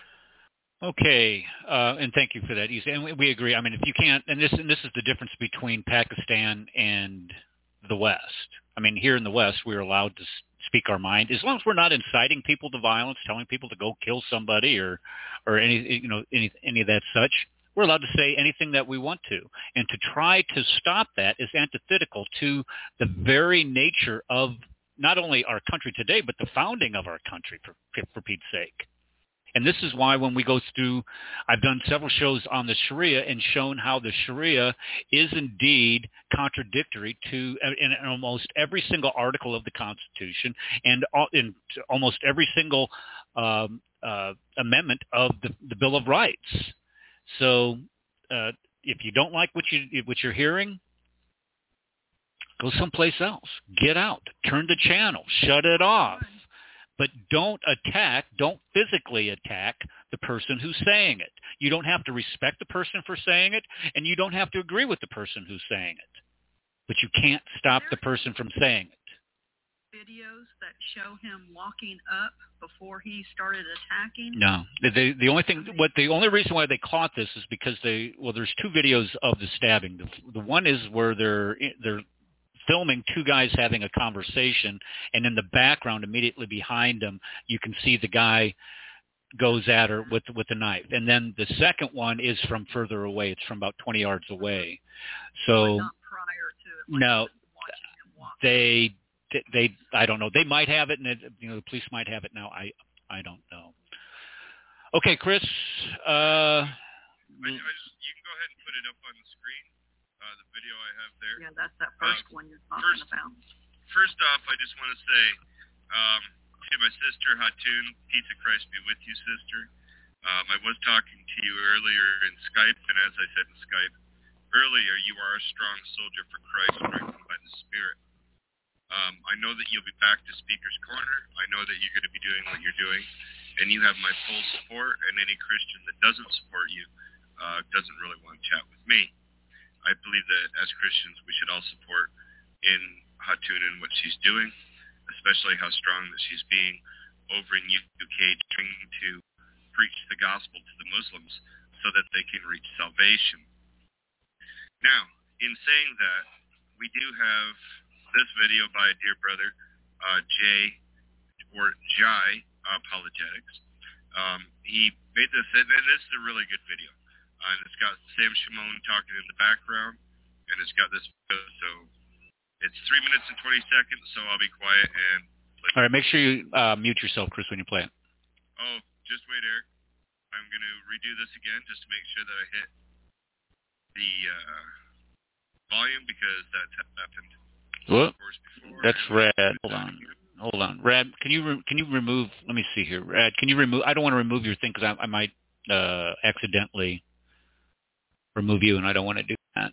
Okay, uh, and thank you for that, Isa. And we, we agree. I mean, if you can't, and this and this is the difference between Pakistan and the West. I mean, here in the West, we're allowed to speak our mind, as long as we're not inciting people to violence, telling people to go kill somebody or, or any, you know, any, any of that such. We're allowed to say anything that we want to. And to try to stop that is antithetical to the very nature of not only our country today, but the founding of our country, for, for Pete's sake. And this is why when we go through, I've done several shows on the Sharia and shown how the Sharia is indeed contradictory to in almost every single article of the Constitution and in almost every single um, uh, amendment of the, the Bill of Rights. So uh, if you don't like what you what you're hearing, go someplace else. Get out. Turn the channel. Shut it off. But don't attack, don't physically attack the person who's saying it. You don't have to respect the person for saying it, and you don't have to agree with the person who's saying it. But you can't stop the person from saying it. Videos that show him walking up before he started attacking? No. The, the only thing, what the only reason why they caught this is because they, well, there's two videos of the stabbing. The, the one is where they're they're filming two guys having a conversation, and in the background, immediately behind them, you can see the guy goes at her with with the knife. And then the second one is from further away. It's from about twenty yards away. So, not prior to it, like no, they. They, I don't know. They might have it, and it, you know, the police might have it now. I, I don't know. Okay, Chris. Uh, I, I just, you can go ahead and put it up on the screen. Uh, the video I have there. Yeah, that's that first uh, one you're talking first, about. First off, I just want to say um, to my sister Hatun, peace of Christ be with you, sister. Um, I was talking to you earlier in Skype, and as I said in Skype earlier, you are a strong soldier for Christ, strengthened by the Spirit. Um, I know that you'll be back to Speaker's Corner. I know that you're going to be doing what you're doing, and you have my full support, and any Christian that doesn't support you uh, doesn't really want to chat with me. I believe that as Christians, we should all support in Hatun and what she's doing, especially how strong that she's being over in U K, trying to preach the gospel to the Muslims so that they can reach salvation. Now, in saying that, we do have this video by a dear brother, uh, Jay, or Jai Apologetics. Um, he made this, and this is a really good video. Uh, and it's got Sam Shimon talking in the background, and it's got this video, so it's three minutes and twenty seconds, so I'll be quiet and play. All right, make sure you uh, mute yourself, Chris, when you play it. Oh, just wait, Eric. I'm going to redo this again just to make sure that I hit the uh, volume, because that's happened. What? That's Rad. Hold on. Hold on. Rad, can you re- can you remove, let me see here. Rad, can you remove, I don't want to remove your thing because I, I might uh, accidentally remove you, and I don't want to do that.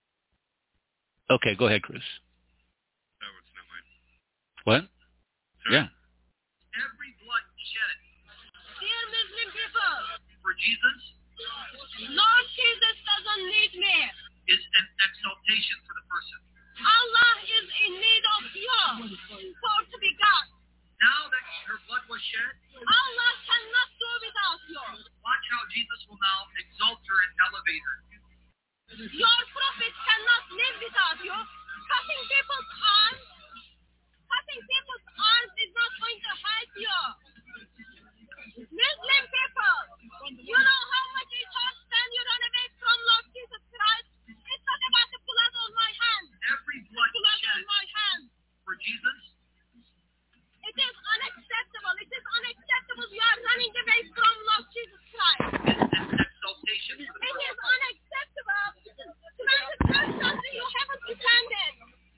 Okay, go ahead, Chris. That was not mine. What? Sorry. Yeah. Every blood shed Dear Muslim people, for Jesus Lord Jesus doesn't need me. is an exaltation for the person. Allah is in need of you for to be God. Now that her blood was shed, Allah cannot do without you. watch how Jesus will now exalt her and elevate her. Your prophet cannot live without you. Cutting people's arms, cutting people's arms is not going to help you. Muslim people, you know how much it hurts when you run away from Lord Jesus Christ. It's not about the blood on my hand. Every blood Blood shed on my hand. for Jesus It is unacceptable. It is unacceptable. You are running away from Lord Jesus Christ. is an exaltation for the It is person. unacceptable. When the trust something you haven't defended.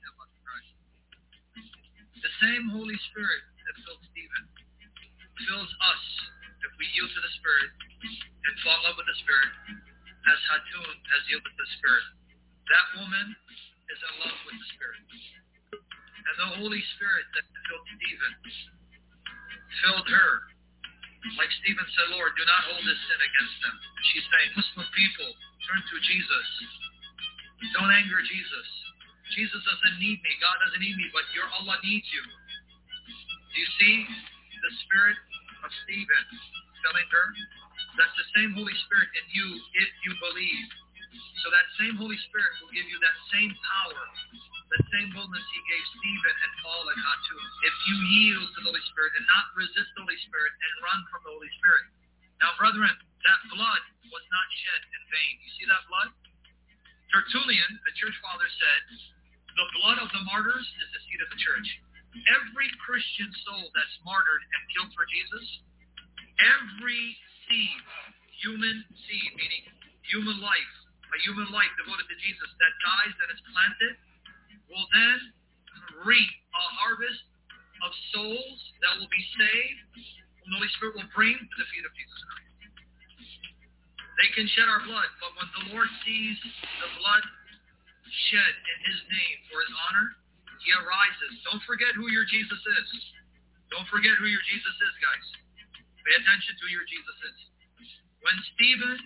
The same Holy Spirit that filled Stephen fills us if we yield to the Spirit and fall in love with the Spirit, as Hatun has yielded to the Spirit. That woman is in love with the Spirit. And the Holy Spirit that filled Stephen filled her. Like Stephen said, Lord, do not hold this sin against them. She's saying, Muslim people, turn to Jesus. Don't anger Jesus. Jesus doesn't need me. God doesn't need me, but your Allah needs you. Do you see the spirit of Stephen filling her? That's the same Holy Spirit in you if you believe. So that same Holy Spirit will give you that same power the same boldness he gave Stephen and Paul and Hatun. If you yield to the Holy Spirit and not resist the Holy Spirit and run from the Holy Spirit. Now, brethren, that blood was not shed in vain. You see that blood? Tertullian, a church father, said, the blood of the martyrs is the seed of the church. Every Christian soul that's martyred and killed for Jesus, every seed, human seed, meaning human life, a human life devoted to Jesus that dies and is planted, will then reap a harvest of souls that will be saved, whom the Holy Spirit will bring to the feet of Jesus Christ. They can shed our blood, but when the Lord sees the blood shed in his name for his honor, he arises. Don't forget who your Jesus is. Don't forget who your Jesus is, guys. Pay attention to who your Jesus is. When Stephen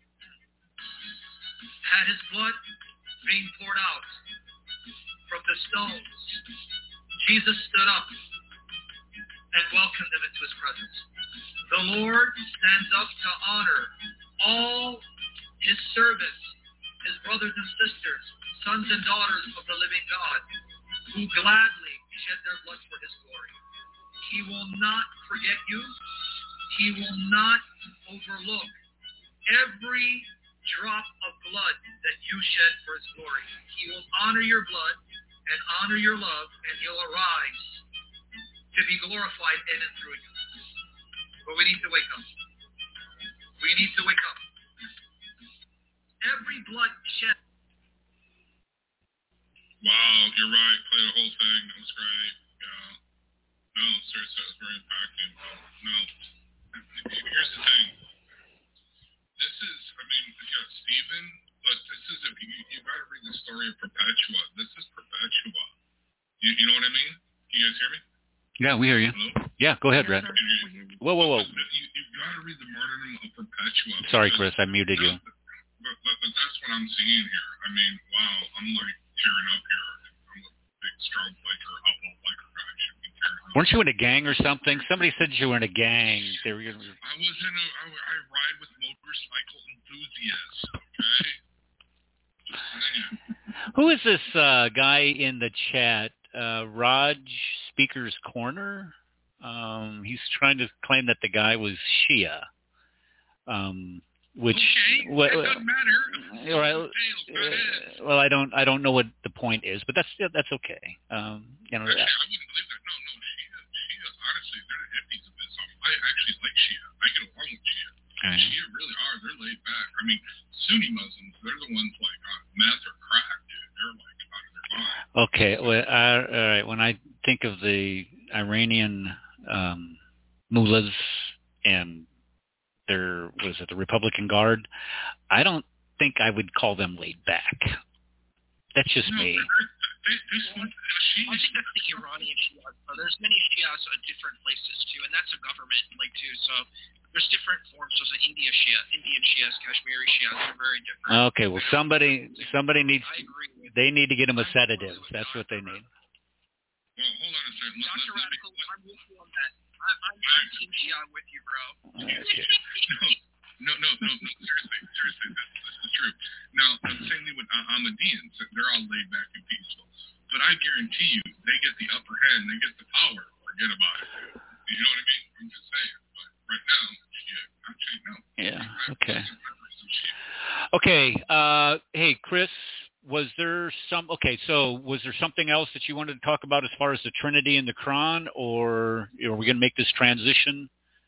had his blood being poured out from the stones, Jesus stood up and welcomed them into his presence. The Lord stands up to honor all his servants, his brothers and sisters, sons and daughters of the living God, who gladly shed their blood for his glory. He will not forget you. He will not overlook every drop of blood that you shed for his glory. He will honor your blood and honor your love, and he'll arise to be glorified in and through you. But we need to wake up. We need to wake up. Every blood shed. Wow, you're right. Play the whole thing. That was great. Yeah. No, seriously, that was very impacting. No. Here's the thing. This is, I mean, yeah, Stephen, but this is, if you, you got to read the story of Perpetua. This is Perpetua. You, you know what I mean? Can you guys hear me? Yeah, we hear you. Hello? Yeah, go ahead, Red. Whoa, whoa, whoa. You, you got to read the martyrdom of Perpetua. Sorry, Chris, I muted you. But, but, but that's what I'm seeing here. I mean, wow, I'm like tearing up here. I'm a big, strong biker, outlaw biker guy. I should be tearing up. Weren't you in a gang or something? Somebody said you were in a gang. They were, I was in a, I, I ride with motorcycle enthusiasts, okay? Just saying. Who is this uh, guy in the chat? Uh, Raj Speaker's Corner? Um, he's trying to claim that the guy was Shia. Um, which okay, well, it doesn't matter. All right, uh, well, I don't, I don't know what the point is, but that's that's okay. Um, you know, actually, I wouldn't believe that. No, no, Shia, Shia. Honestly, they're the hippies of Islam. I actually like Shia. I get along with Shia. Right. Shia really are. They're laid back. I mean, Sunni Muslims, they're the ones like on meth or crack, dude. They're like out of their mind. Okay, well, uh, all right. When I think of the Iranian um, mullahs and their, was it the Republican Guard? I don't think I would call them laid back. That's just no, me. They, they well, I think that's the Iranian Shia. So there's many Shias at different places too, and that's a government like too. So there's different forms. There's an India Shia, Indian Shias, Kashmiri Shias. They're very different. Okay, well, somebody somebody needs. I agree with They need to get them a I'm sedative. totally That's what they need. Well, hold on a second. Let, Doctor let, let Radical, me, let, I'm with you on that. I'm, I'm, I'm Team Shia with you, bro. Okay. no, no, no, no, no. Seriously, seriously, this, this is true. Now, I'm saying with uh, Ahmadiyans, they're all laid back and peaceful. But I guarantee you, they get the upper hand, they get the power. Forget about it. You know what I mean? I'm just saying. But right now, shit, actually, no. Yeah. I, Okay. I, Okay. Uh, hey, Chris, was there some? Okay, so was there something else that you wanted to talk about as far as the Trinity and the Quran, or are we going to make this transition?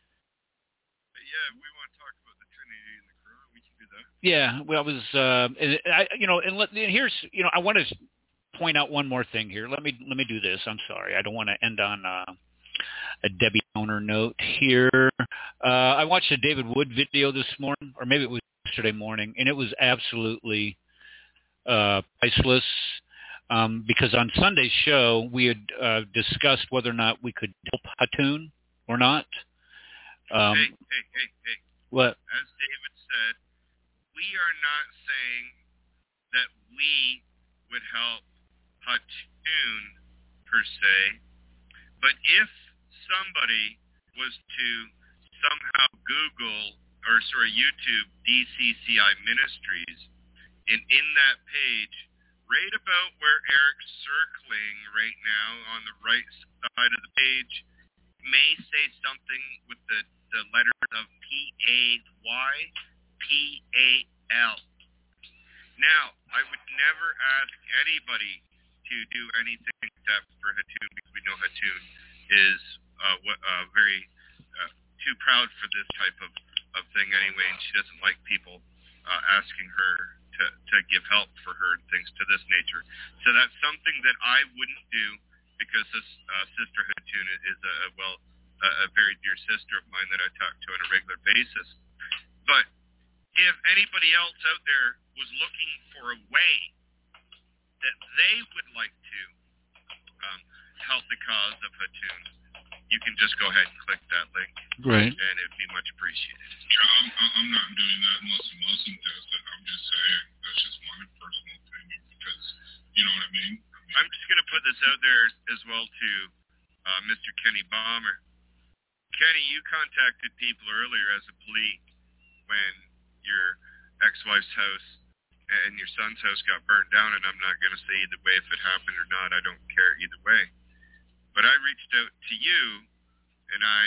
Yeah, we want to talk about the Trinity and the Quran. We can do that. Yeah. Well, I was, uh, I, you know, and let, here's, you know, I want to point out one more thing here. Let me let me do this. I'm sorry. I don't want to end on uh, a Debbie Downer note here. Uh, I watched a David Wood video this morning, or maybe it was yesterday morning, and it was absolutely uh, priceless. Um, because on Sunday's show we had uh, discussed whether or not we could help Hatun or not. Um, hey, hey, hey, hey. What? As David said, we are not saying that we would help Hatun per se, but if somebody was to somehow Google, or sorry, YouTube D C C I Ministries, and in that page right about where Eric's circling right now on the right side of the page may say something with the, the letters of P A Y P A L. Now, I would never ask anybody to do anything except for Hatun, because we know Hatun is uh, what, uh, very uh, too proud for this type of, of thing anyway, and she doesn't like people uh, asking her to, to give help for her and things to this nature. So that's something that I wouldn't do, because this uh, Sister Hatun is a, well, a, a very dear sister of mine that I talk to on a regular basis. But if anybody else out there was looking for a way that they would like to um, help the cause of Hatun, you can just go ahead and click that link. Right. And it would be much appreciated. Yeah, I'm, I'm not doing that unless a Muslim does it. I'm just saying, that's just my personal opinion, because, you know what I mean? I mean I'm just going to put this out there as well to uh, Mister Kenny Balmer. Kenny, you contacted people earlier as a plea when your ex-wife's house and your son's house got burned down, and I'm not going to say either way if it happened or not. I don't care either way. But I reached out to you, and I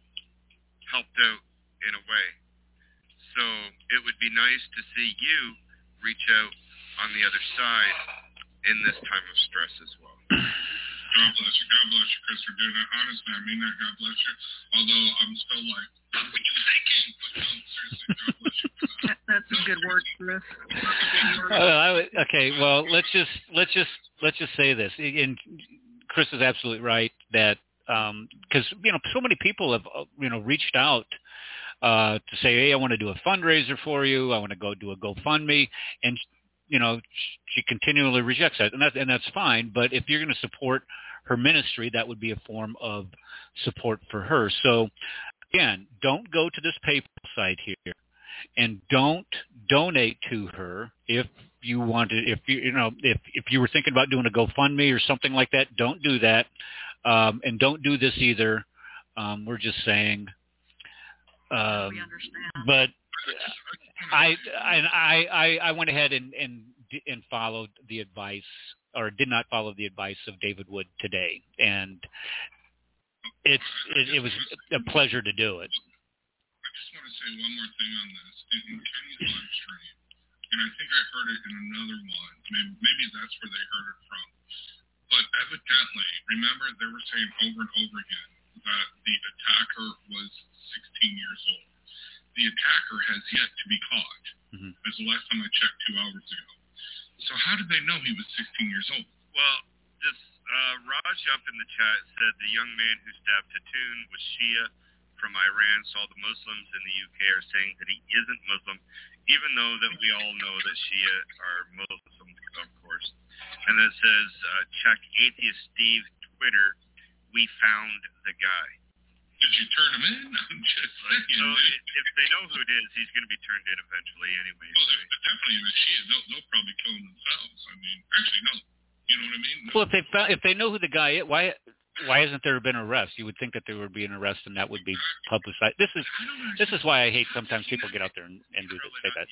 helped out in a way. So it would be nice to see you reach out on the other side in this time of stress as well. God bless you. God bless you, Chris, for doing that. Honestly, I mean that. God bless you. Although I'm still like, what were you thinking? But no, seriously, God bless you for that. That's a good word, Chris. Uh, I would, okay, well, let's just let's just let's just say this. And Chris is absolutely right that because um, you know so many people have you know reached out uh, to say, hey, I want to do a fundraiser for you. I want to go do a GoFundMe, and you know she continually rejects that, and that and that's fine. But if you're going to support her ministry, that would be a form of support for her. So again, don't go to this PayPal site here, and don't donate to her if you wanted. If you you know if if you were thinking about doing a GoFundMe or something like that, don't do that, um, and don't do this either. Um, we're just saying. Um, we understand. But I I I I went ahead and and and followed the advice, or did not follow the advice of David Wood today, and it's it, it was a pleasure to do it. I just want to say one more thing on this. In, in Kenny's live stream, and I think I heard it in another one, maybe, maybe that's where they heard it from, but evidently, remember they were saying over and over again that the attacker was sixteen years old. The attacker has yet to be caught, mm-hmm. as the last time I checked two hours ago. So how did they know he was sixteen years old? Well, this uh, Raj up in the chat said the young man who stabbed Hatun was Shia from Iran, so all the Muslims in the U K are saying that he isn't Muslim, even though that we all know that Shia are Muslims, of course. And it says, uh, check Atheist Steve Twitter, we found the guy. Did you turn him in? I'm just saying. So if they know who it is, he's going to be turned in eventually anyway. Well, right? If definitely if Shia, they'll, they'll probably kill him themselves. I mean, actually, no. You know what I mean? No. Well, if they found, if they know who the guy is, why why hasn't there been an arrest? You would think that there would be an arrest, and that would be publicized. This is this is why I hate sometimes people get out there and, and do this, say that.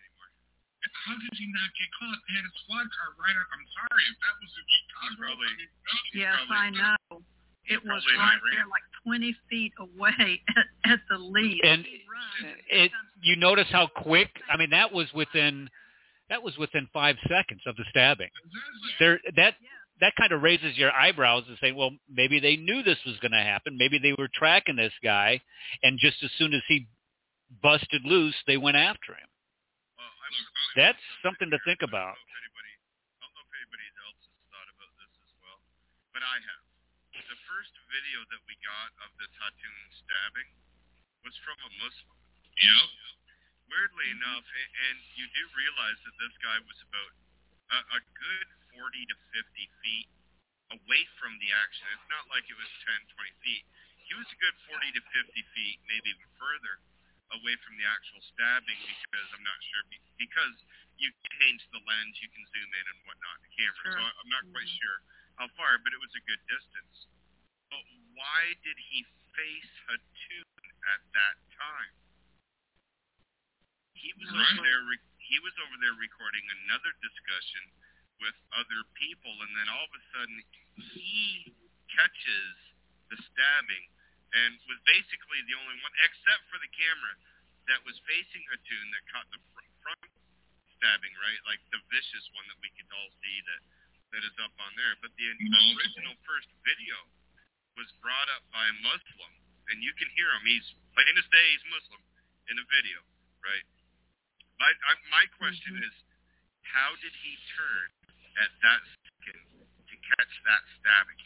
How did he not get caught? They had a squad car right up. I'm sorry if that was in Chicago. Probably, I mean, no, yes, probably, I know. It was right there, like twenty feet away at, at the least. And it, you notice how quick? I mean, that was within that was within five seconds of the stabbing. There, that that kind of raises your eyebrows and say, well, maybe they knew this was going to happen. Maybe they were tracking this guy, and just as soon as he busted loose, they went after him. Well, That's something to think about. I don't know if anybody, I don't know if anybody else has thought about this as well, but I have. The first video that we got of this Hatun stabbing was from a Muslim. Yep. Weirdly enough, and, and you do realize that this guy was about a, a good forty to fifty feet away from the action. It's not like it was ten, twenty feet. He was a good forty to fifty feet, maybe even further, away from the actual stabbing, because I'm not sure, because you change the lens, you can zoom in and whatnot in the camera. Sure. So I'm not quite sure how far, but it was a good distance. But why did he face Hatun at that time? He was over there. Re- he was over there recording another discussion with other people, and then all of a sudden he catches the stabbing and was basically the only one, except for the camera, that was facing Hatun that caught the fr- front stabbing, right? Like the vicious one that we could all see that, that is up on there. But the Multiple. original first video was brought up by a Muslim, and you can hear him. He's plain as day, he's Muslim in the video, right? My, I, my question is, how did he turn at that second to catch that stabbing?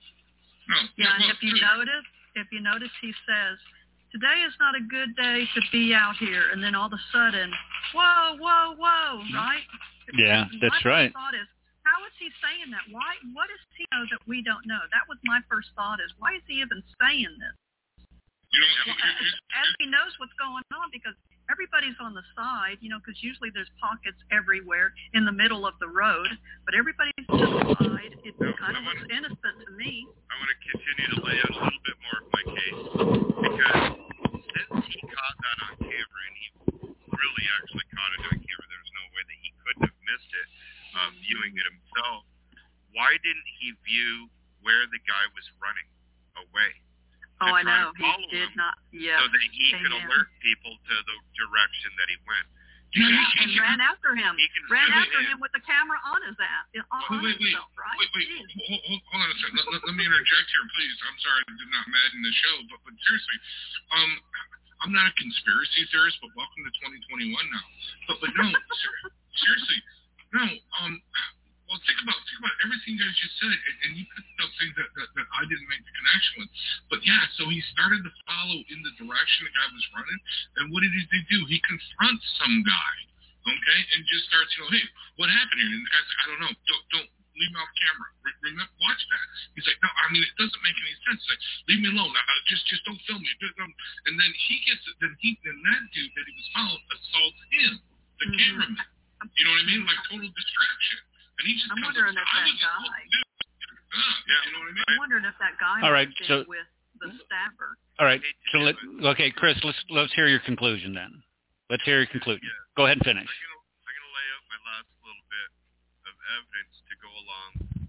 No, Yeah, and well, if you dude, notice, if you notice, he says, "Today is not a good day to be out here," and then all of a sudden, whoa, whoa, whoa, right? Yeah, that's my right. first thought is, how is he saying that? Why? What does he know that we don't know? That was my first thought: is why is he even saying this? you know, Well, it- as, it- as he knows what's going on, because everybody's on the side, you know, because usually there's pockets everywhere in the middle of the road, but everybody's to the side. It kind of looks innocent to me. I want to continue to lay out a little bit more of my case, because since he caught that on camera, and he really actually caught it on camera, there was no way that he couldn't have missed it, uh, viewing it himself. Why didn't he view where the guy was running away? Oh, To I try know. to He follow did him not. Yeah. so that he could Amen. alert people to the direction that he went. Yeah, Because and he ran after him. he can Ran zoom after in. him with the camera on his ass. On Wait, wait, wait, himself, right? wait, wait, Jeez. hold, hold, hold on a second. Let, let, let me interject here, please. I'm sorry I did not madden the show, but, but seriously, um, I'm not a conspiracy theorist, but welcome to twenty twenty-one now. But but no, ser- seriously, no. Um, well, think about think about everything you guys just said, and, and you picked up things that, that, that I didn't make the connection with. But yeah, so he started to follow in the direction the guy was running, and what did he do? He confronts some guy. Okay, and just starts, you know, hey, what happened here? And the guy's like, I don't know. Don't, don't leave me off camera. Re- remember, watch that. He's like, no, I mean, it doesn't make any sense. He's like, leave me alone. Uh, just, just don't film me. Just, um, and then he gets, then he, then that dude that he was following assaults him, the Mhm. cameraman. You know what I mean? Like total distraction. And he just I'm comes wondering up, if I that was guy. assaulted, dude. Uh, Yeah. You know what I mean? I'm wondering if that guy All right, was so- with the stabber. All right. So let, okay, Chris, let's let's hear your conclusion then. Let's hear your conclusion. Yeah. Go ahead and finish. I'm gonna, I'm gonna lay out my last little bit of evidence to go along.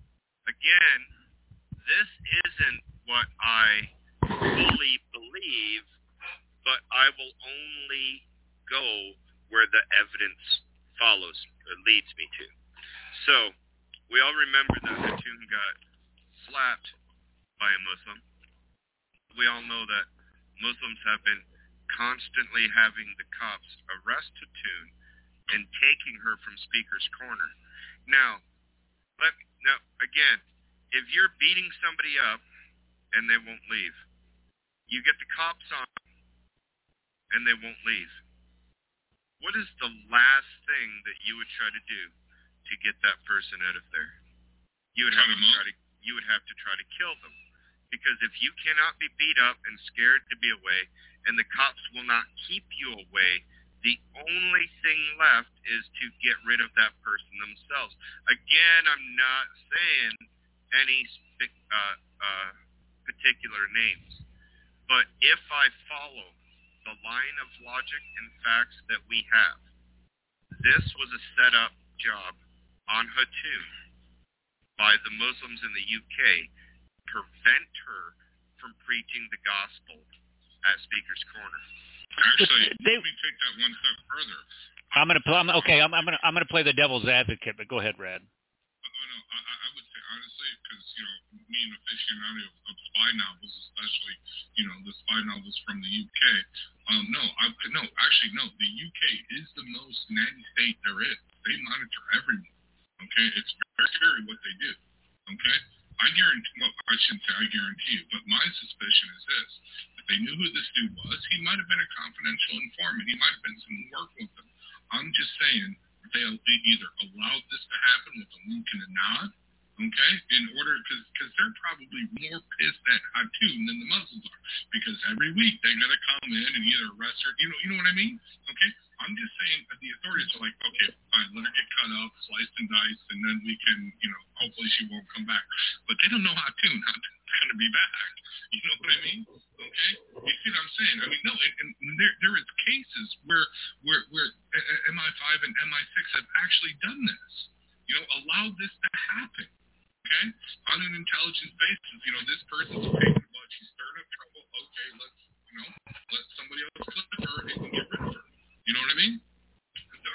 Again, this isn't what I fully believe, but I will only go where the evidence follows or leads me to. So, we all remember that Hatun got slapped by a Muslim. We all know that Muslims have been constantly having the cops arrest Hatun and taking her from Speaker's Corner. Now, let now again, if you're beating somebody up and they won't leave, you get the cops on and they won't leave. What is the last thing that you would try to do to get that person out of there? You would have to try to you would have to try to kill them. Because if you cannot be beat up and scared to be away, and the cops will not keep you away, the only thing left is to get rid of that person themselves. Again, I'm not saying any uh, uh, particular names, but if I follow the line of logic and facts that we have, this was a set-up job on Hatun by the Muslims in the U K, prevent her from preaching the gospel at Speaker's Corner. Actually, They- let me take that one step further. I'm gonna play. I'm, okay, I'm, I'm gonna I'm gonna play the devil's advocate, but go ahead, Rad. Oh, no, I, I would say honestly, because you know, me and aficionado of, of spy novels, especially, you know, the spy novels from the U K. Um, no, I no, actually no. The U K is the most natty state there is. They monitor everyone. Okay, it's very scary what they do. Okay, I guarantee. Well, I shouldn't say I guarantee you, but my suspicion is this: if they knew who this dude was, he might have been a confidential informant. He might have been someone working with them. I'm just saying they either allowed this to happen with a wink and a nod, okay, in order, because they're probably more pissed at Hatun than the Muslims are, because every week they got to come in and either arrest her, you know, you know what I mean? Okay, I'm just saying that the authorities are like, okay, fine, let her get cut up, sliced and diced, and then we can, you know, hopefully she won't come back. But they don't know Hatun. Hatun's going to be back. You know what I mean? Okay, you see what I'm saying? I mean, no, and, and there there is cases where where where M I five and M I six have actually done this. You know, allowed this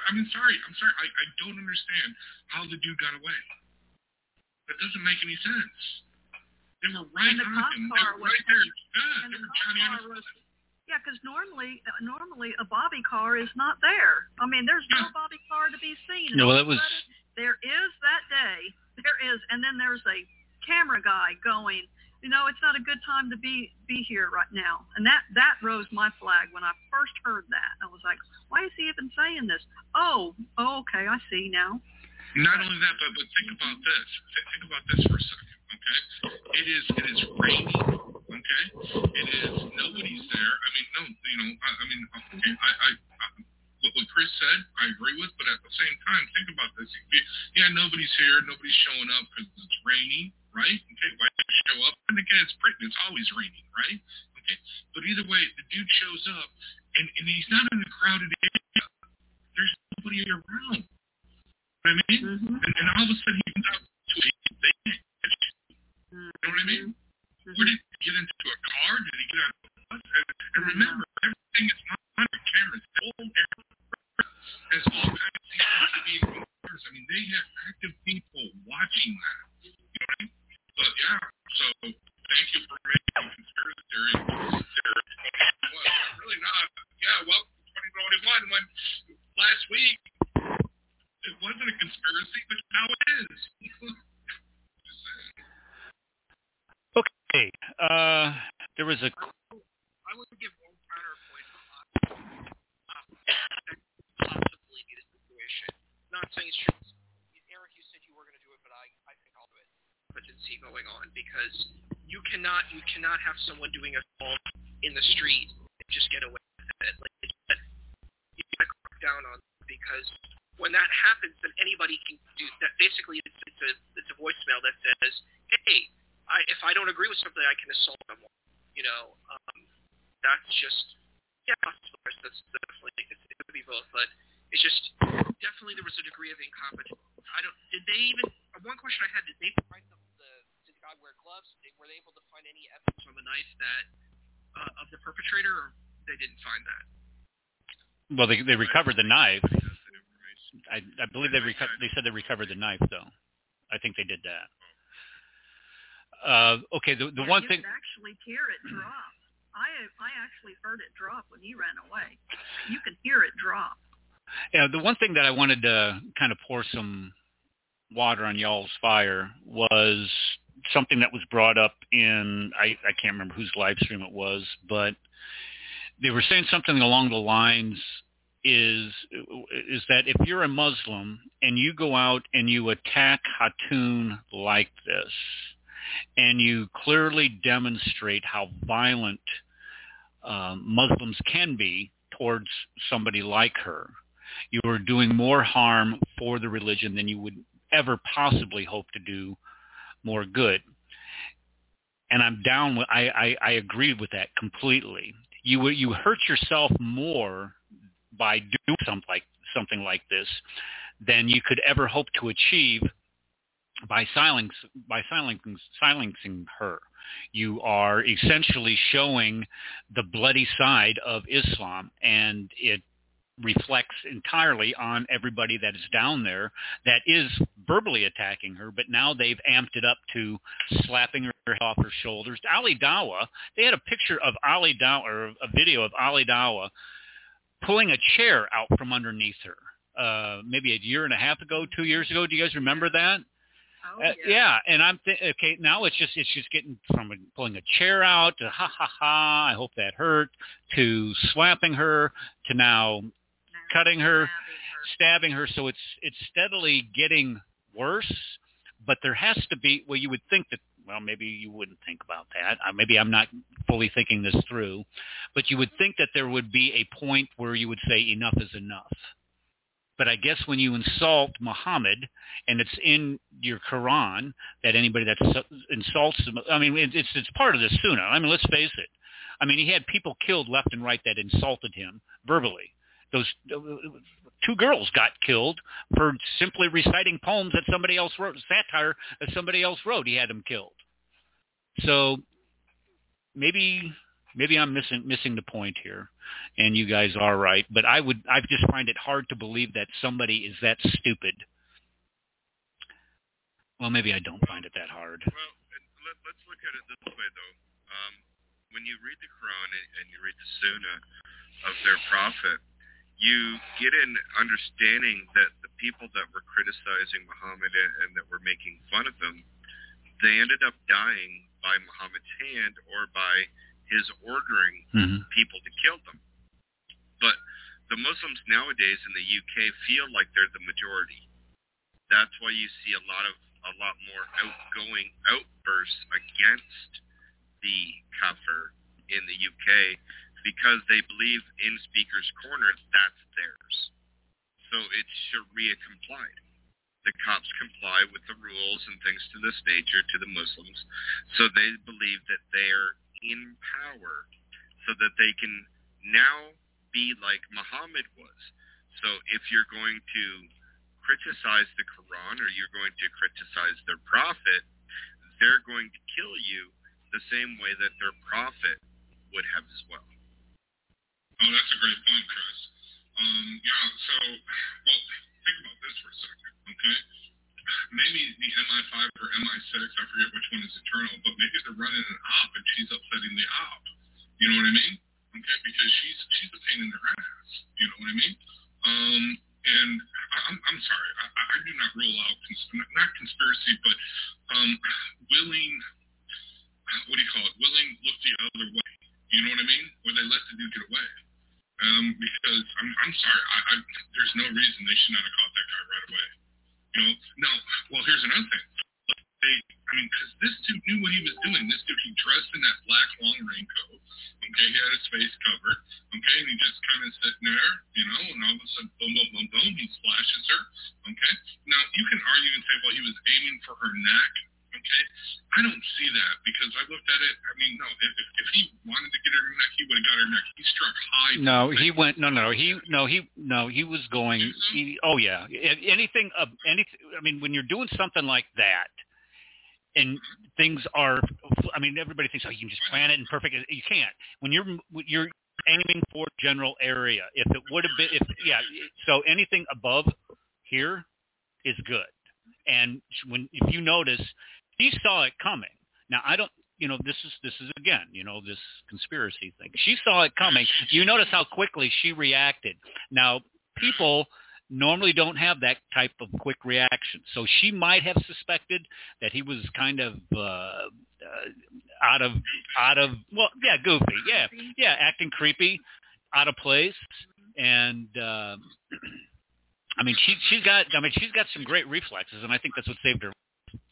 I mean, sorry, I'm sorry. I, I don't understand how the dude got away. That doesn't make any sense. They were right And the on cop him. They car were was- right there. Yeah, and they the were cop Johnny on car his was- foot. Yeah, because normally, uh, normally a Bobby car is not there. I mean, there's no Yeah. Bobby car to be seen. And No, well, all it of a was- sudden, there is that day. There is, and then there's a camera guy going, you know, it's not a good time to be be here right now. And that that rose my flag when I first heard that. I was like, why is he even saying this? Oh, oh okay, I see now. Not only that, but, but think about this. Th- Think about this for a second, okay? It is it is raining, okay? It is nobody's there. I mean, no, you know, I, I mean, okay, I, I, I what, what Chris said, I agree with, but at the same time, think about this. Yeah, nobody's here, nobody's showing up because it's raining, right? Okay, why did you show up? And again, it's Britain, it's always raining, right? Okay, but either way, the dude shows up, and, and he's not in a crowded area. There's nobody around. You know what I mean? Mm-hmm. And, and all of a sudden, he comes out to a they can't catch you. You know what I mean? Mm-hmm. Where did he get into a car? Did he get on a bus? And, and remember, everything is not under cameras. The whole area has all kinds of C C T V cameras. I mean, they have active people watching that. You know what I mean? But yeah, so thank you for making a conspiracy theory. theory. Well, really not. Yeah, well, twenty twenty-one, when last week, it wasn't a conspiracy, but now it is. Just saying. Okay. Uh, there was a. I would give one counterpoint on uh, possibly be the situation. Not saying it's true. Eric, you said you were going to do it, but I, I think I'll do it. Emergency going on because you cannot you cannot have someone doing assault in the street and just get away with it. Like it's, you got to crack down on it because when that happens, then anybody can do that. Basically, it's, it's a it's a voicemail that says, "Hey, I, if I don't agree with something, I can assault someone." You know, um, that's just yeah, that's definitely it's, it could be both, but it's just definitely there was a degree of incompetence. I don't. Did they even? One question I had: Did they find the? the did the guy wear gloves? They, were they able to find any evidence on the knife that uh, of the perpetrator, or they didn't find that? Well, they they recovered the knife. I, I believe they reco- they said they recovered the knife, though. I think they did that. Uh, okay, the the yeah, one you thing. could actually hear it drop. I I actually heard it drop when he ran away. You can hear it drop. Yeah, the one thing that I wanted to kind of pour some water on y'all's fire was something that was brought up in I, I can't remember whose live stream it was, but they were saying something along the lines. Is is that if you're a Muslim and you go out and you attack Hatun like this, and you clearly demonstrate how violent um, Muslims can be towards somebody like her, you are doing more harm for the religion than you would ever possibly hope to do more good. And I'm down with. I I, I agree with that completely. You you hurt yourself more by doing something like something like this than you could ever hope to achieve by silence by silencing silencing her. You are essentially showing the bloody side of Islam, and it reflects entirely on everybody that is down there that is verbally attacking her, but now they've amped it up to slapping her off her shoulders. Ali Dawah, they had a picture of Ali Dawah, or a video of Ali Dawah pulling a chair out from underneath her, uh, maybe a year and a half ago, two years ago. Do you guys remember that? Oh, Uh, yeah. yeah, and I'm th- okay. Now it's just it's just getting from pulling a chair out to ha ha ha. I hope that hurt, to slapping her, to now cutting her, stabbing her. So it's it's steadily getting worse. But there has to be. Well, you would think that. Well, maybe you wouldn't think about that. Uh, maybe I'm not fully thinking this through. But you would think that there would be a point where you would say enough is enough. But I guess when you insult Muhammad, and it's in your Quran that anybody that insults him, I mean, it's it's part of the Sunnah. I mean, let's face it. I mean, he had people killed left and right that insulted him verbally. Those two girls got killed for simply reciting poems that somebody else wrote, satire that somebody else wrote. He had them killed. So maybe maybe I'm missing missing the point here, and you guys are right. But I would I just find it hard to believe that somebody is that stupid. Well, maybe I don't find it that hard. Well, let, let's look at it this way, though. Um, when you read the Quran and, and you read the Sunnah of their prophet, you get an understanding that the people that were criticizing Muhammad and, and that were making fun of him, they ended up dying by Muhammad's hand or by his ordering mm-hmm. people to kill them. But the Muslims nowadays in the U K feel like they're the majority. That's why you see a lot of a lot more outgoing outbursts against the kafir in the U K because they believe in Speaker's Corner that's theirs. So it's Sharia complied. The cops comply with the rules and things to this nature to the Muslims, so they believe that they're in power so that they can now be like Muhammad was. So if you're going to criticize the Quran or you're going to criticize their prophet, they're going to kill you the same way that their prophet would have as well. Oh, that's a great point, Chris. Um, yeah, so, well, think about this for a second, okay? Maybe the M I five or M I six, I forget which one is eternal, but maybe they're running an op and she's upsetting the op. You know what I mean? Okay, because she's she's a pain in their ass. You know what I mean? Um, and I'm I'm sorry, I, I do not rule out cons- not conspiracy, but um, willing. What do you call it? Willing look the other way. You know what I mean? Where they let the dude get away. Um, because I'm I'm sorry, I, I there's no reason they should not have caught that guy right away. You know? No. Well, here's another thing. They, I mean, because this dude knew what he was doing. This dude, he dressed in that black long raincoat. Okay, he had his face covered. Okay, and he just kind of sitting there, you know, and all of a sudden, boom, boom, boom, boom, he splashes her. Okay, now you can argue and say, well, he was aiming for her neck. Okay, I don't see that because I looked at it. I mean, no, if, if he wanted to get her neck, he would have got her neck. He struck high. No, he went. No, no, he, no, he, no, he was going. He, oh yeah, anything. Uh, anything. I mean, when you're doing something like that. And things are, I mean, everybody thinks, oh, you can just plan it and perfect. You can't. When you're you're aiming for general area, if it would have been, if yeah, so anything above here is good. And when if you notice, she saw it coming. Now I don't, you know, this is this is again, you know, this conspiracy thing. She saw it coming. You notice how quickly she reacted. Now people normally don't have that type of quick reaction. So she might have suspected that he was kind of uh, uh, out of, out of, well, yeah, goofy. Yeah, yeah, acting creepy, out of place. And, uh, I mean, she, she's got, I mean, she's got some great reflexes, and I think that's what saved her.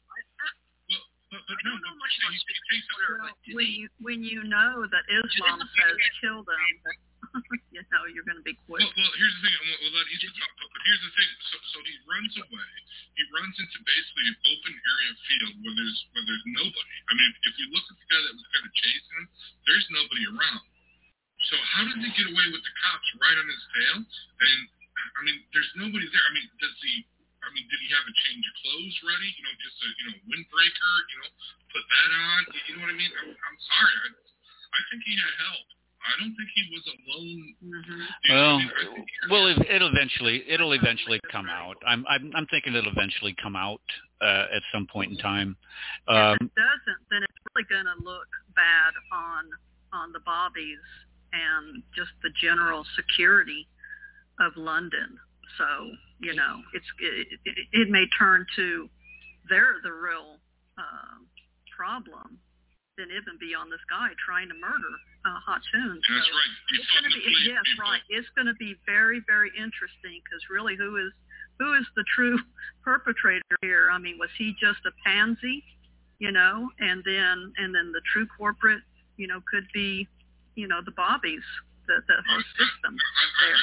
But, but no, no much about Speaker's Corner. Well, when you when you know that Islam says kill them, you know you're going to be quick. Well, well, here's the thing. We'll, we'll let Ethan talk. But here's the thing. So, so he runs away. He runs into basically an open area field where there's where there's nobody. I mean, if you look at the guy that was kind of chasing him, there's nobody around. So how does he get away with the cops right on his tail? And I mean, there's nobody there. I mean, does he? I mean, did he have a change of clothes ready? You know, just a you know windbreaker. You know, put that on. You know what I mean? I'm, I'm sorry. I, I think he had help. I don't think he was alone. Mm-hmm. Well, I mean, well, it, it'll eventually it'll eventually come out. I'm I'm I'm thinking it'll eventually come out uh, at some point in time. Um, if it doesn't, then it's really going to look bad on on the Bobbies and just the general security of London. So you know, it's it, it, it may turn to they're the real uh, problem than even be on this guy trying to murder uh, Khatun. So that's right. He's it's going to be yes, people. right. It's going to be very, very interesting because really, who is who is the true perpetrator here? I mean, was he just a pansy, you know? And then and then the true culprit, you know, could be, you know, the Bobbies, the the whole system there.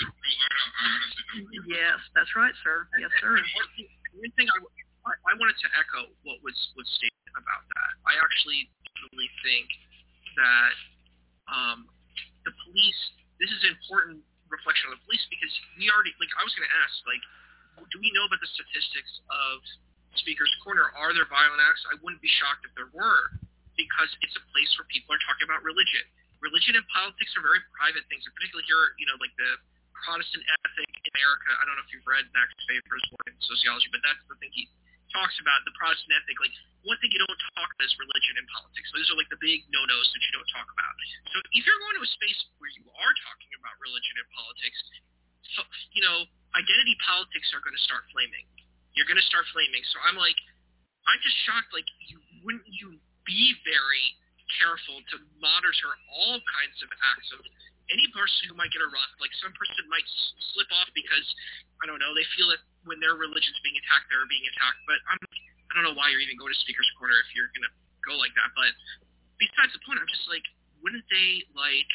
Yes, that's right, sir. Yes, sir. And one, thing, one thing I, I I wanted to echo what was was stated about that. I actually definitely think that um, the police, this is an important reflection of the police because we already, like I was going to ask, like, do we know about the statistics of Speaker's Corner? Are there violent acts? I wouldn't be shocked if there were because it's a place where people are talking about religion. religion and politics are very private things, and particularly here, you know, like the Protestant ethic in America. I don't know if you've read Max Weber's work in sociology, but that's the thing he talks about, the Protestant ethic. Like, one thing you don't talk about is religion and politics. Those are like the big no-nos that you don't talk about. So if you're going to a space where you are talking about religion and politics, so, you know, identity politics are going to start flaming. You're going to start flaming. So I'm like, I'm just shocked. Like, you wouldn't you be very careful to monitor all kinds of acts of any person who might get a run? Like, some person might slip off because, I don't know, they feel that when their religion's being attacked, they're being attacked. But I'm, I don't know why you're even going to Speaker's Corner if you're going to go like that. But besides the point, I'm just like, wouldn't they, like,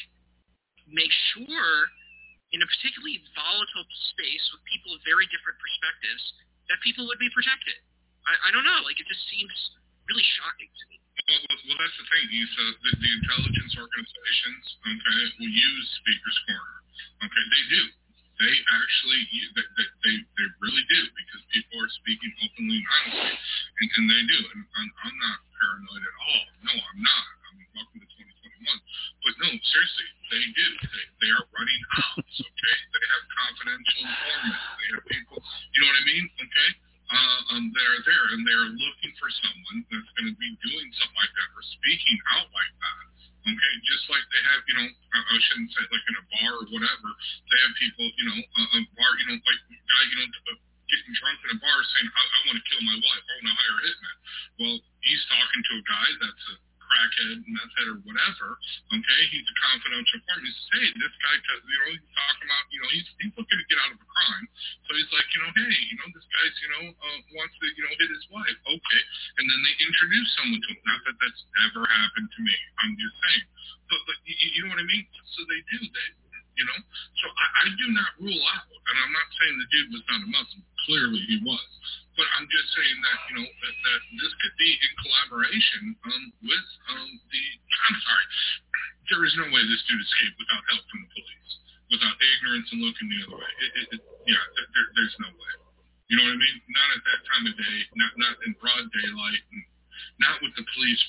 make sure in a particularly volatile space with people of very different perspectives that people would be protected? I, I don't know. Like, it just seems really shocking to me. Well, well, well that's the thing. Is uh, the, the intelligence organizations, okay, will use Speaker's Corner. Okay, they do. They actually, they, they, they, they really do, because people are speaking openly and honestly, and, and they do. And I'm, I'm not paranoid at all. No, I'm not. I mean, welcome to twenty twenty-one. But no, seriously, they do. They, they are running ops, okay? They have confidential informants. They have people, you know what I mean? Okay? Uh, um, that are there, and they're looking for someone that's going to be doing something like that or speaking out like that. Okay, just like they have, you know, I, I shouldn't say like in a bar or whatever, they have people, you know, a, a bar, you know, like a guy, you know, uh, getting drunk in a bar saying, I, I want to kill my wife, I want to hire a hitman. Well, he's talking to a guy that's a crackhead, meth head, or whatever, okay, he's a confidential informant. He says, hey, this guy, you know, he's talking about, you know, he's, he's looking to get out of a crime. So he's like, you know, hey, you know, this guy's, you know, uh, wants to, you know, hit his wife. Okay. And then they introduce someone to him. Not that that's ever happened to me. I'm just saying. But, but you, you know what I mean? So they do. They, you know? So I, I do not rule out, and I'm not saying the dude was not a Muslim. Clearly he was. But I'm just saying that, you know, that, that this could be in collaboration um, with um, the, I'm sorry, there is no way this dude escaped without help from the police, without ignorance and looking the other way. It, it, it, yeah, there, there's no way. You know what I mean? Not at that time of day, not not in broad daylight, and not with the police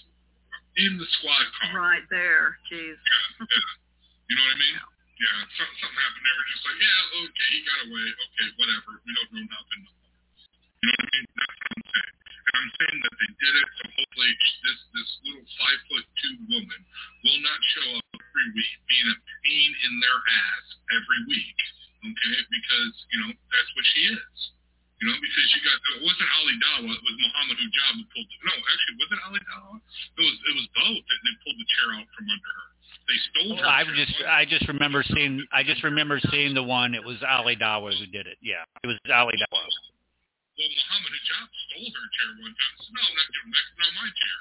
in the squad car. Right there, jeez. Yeah, yeah. You know what I mean? Yeah, something, something happened. They were just like, yeah, okay, he got away. Okay, whatever. We don't know nothing. You know what I mean? That's what I'm saying. And I'm saying that they did it, so hopefully this this little five foot two woman will not show up every week being a pain in their ass every week. Okay? Because, you know, that's what she is. You know, because you got, it wasn't Ali Dawa, it was Muhammad Hijab who pulled it. No, actually, was it Ali Dawa? It was, it was both, and they pulled the chair out from under her. They stole her I chair. just, I just remember seeing, I just remember seing the one, it was Ali Dawa who did it. Yeah, it was Ali Dawa. Well, Muhammad Hijab stole her chair one time. So, no, I'm not giving that, not my chair.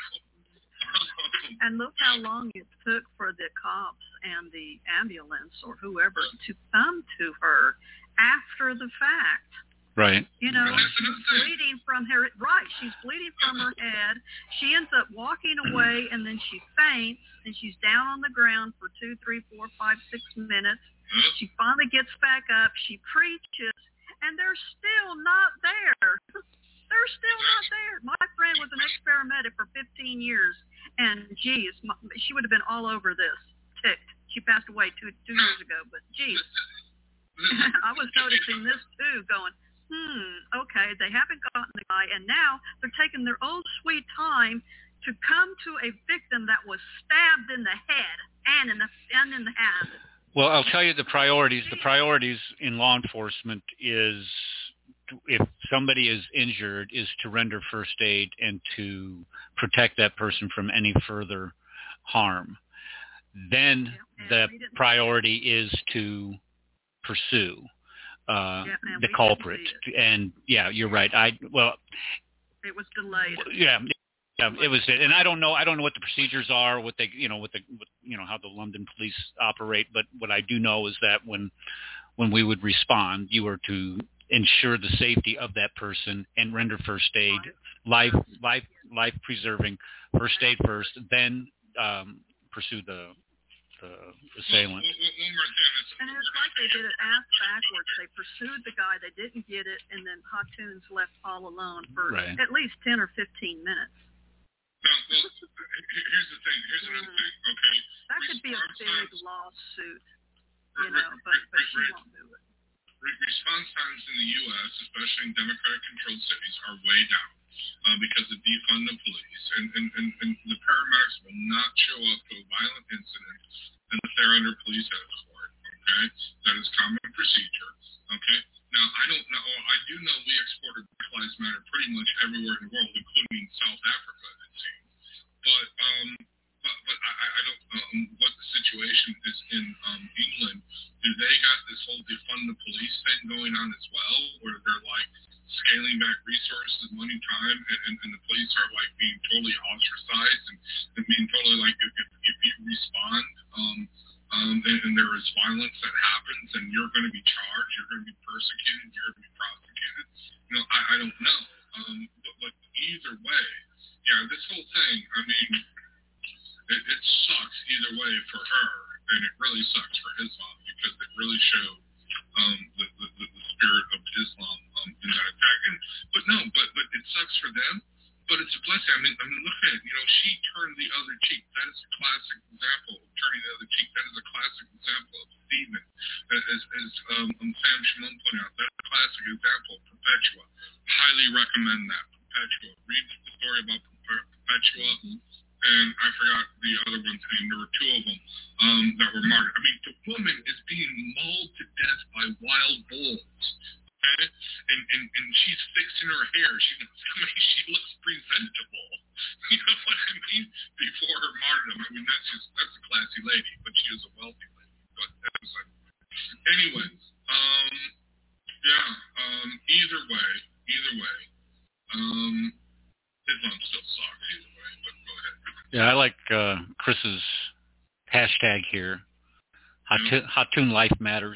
And look how long it took for the cops and the ambulance or whoever to come to her after the fact. Right. You know, she's bleeding from her, right, she's bleeding from her head. She ends up walking away, and then she faints, and she's down on the ground for two, three, four, five, six minutes. She finally gets back up. She preaches, and they're still not there. They're still not there. My friend was an ex-paramedic for fifteen years, and geez, my, she would have been all over this, ticked. She passed away two two years ago, but geez. I was noticing this too, going, hmm, okay, they haven't gotten the guy, and now they're taking their own sweet time to come to a victim that was stabbed in the head and in the and in the hand. Well, I'll tell you the priorities. The priorities in law enforcement is, if somebody is injured, is to render first aid and to protect that person from any further harm. Then yeah, the priority is to pursue uh, yeah, man, the culprit. And yeah, you're right. I well, it was delayed. Yeah. Yeah, it was it, and I don't know. I don't know what the procedures are, what they, you know, what the, what, you know, how the London police operate. But what I do know is that when, when we would respond, you were to ensure the safety of that person and render first aid, life, life, life preserving first aid first, then um, pursue the, the assailant. And it's like they did it ass backwards. They pursued the guy, they didn't get it, and then Hatoun's left all alone for right. at least ten or fifteen minutes. No, well, here's the thing. Here's another thing, okay? that could be a response big times, lawsuit, re- you know, re- but, but re- she re- won't do it. re- response times in the U S, especially in Democratic-controlled cities, are way down uh, because of defund the police, and, and, and, and the paramedics will not show up to a violent incident unless they're under police escort. Okay, that is common procedure. Okay. Now, I don't know. I do know we exported Black Lives Matter pretty much everywhere in the world, including South Africa, it seems. But um, but, but I, I don't know um, what the situation is in um, England. Do they got this whole defund the police thing going on as well, where they're like scaling back resources, money, time, and, and, and the police are like being totally ostracized and, and being totally like if, if, if you respond um, um, and, and there is violence that happens, and you're going to be charged, you're going to be persecuted, you're going to be prosecuted. You know, I, I don't know. Um, but, but either way, yeah, this whole thing, I mean, it, it sucks either way for her, and it really sucks for Islam because it really showed um, the, the, the, the spirit of Islam um, in that attack. And, but no, but but it sucks for them, but it's a blessing. I mean, I mean, look at it. You know, she turned the other cheek. That is a classic example of turning the other cheek. That is a classic example of Stephen, as, as um, um, Sam Shimon pointed out. That's a classic example of Perpetua. Highly recommend that. Perpetua. Read the story about Perpetua. And I forgot the other one's name. There were two of them um, that were martyred. I mean, the woman is being mauled to death by wild bulls. Okay? And, and and she's fixing her hair. She, I mean, she looks presentable. You know what I mean? Before her martyrdom. I mean, that's just that's a classy lady, but she is a wealthy lady. But that's like, anyways, um, yeah. Um, either way, either way, um, Islam still sucks either way. But go ahead. Yeah, I like uh, Chris's hashtag here. Hatun, Hatun Life Matters.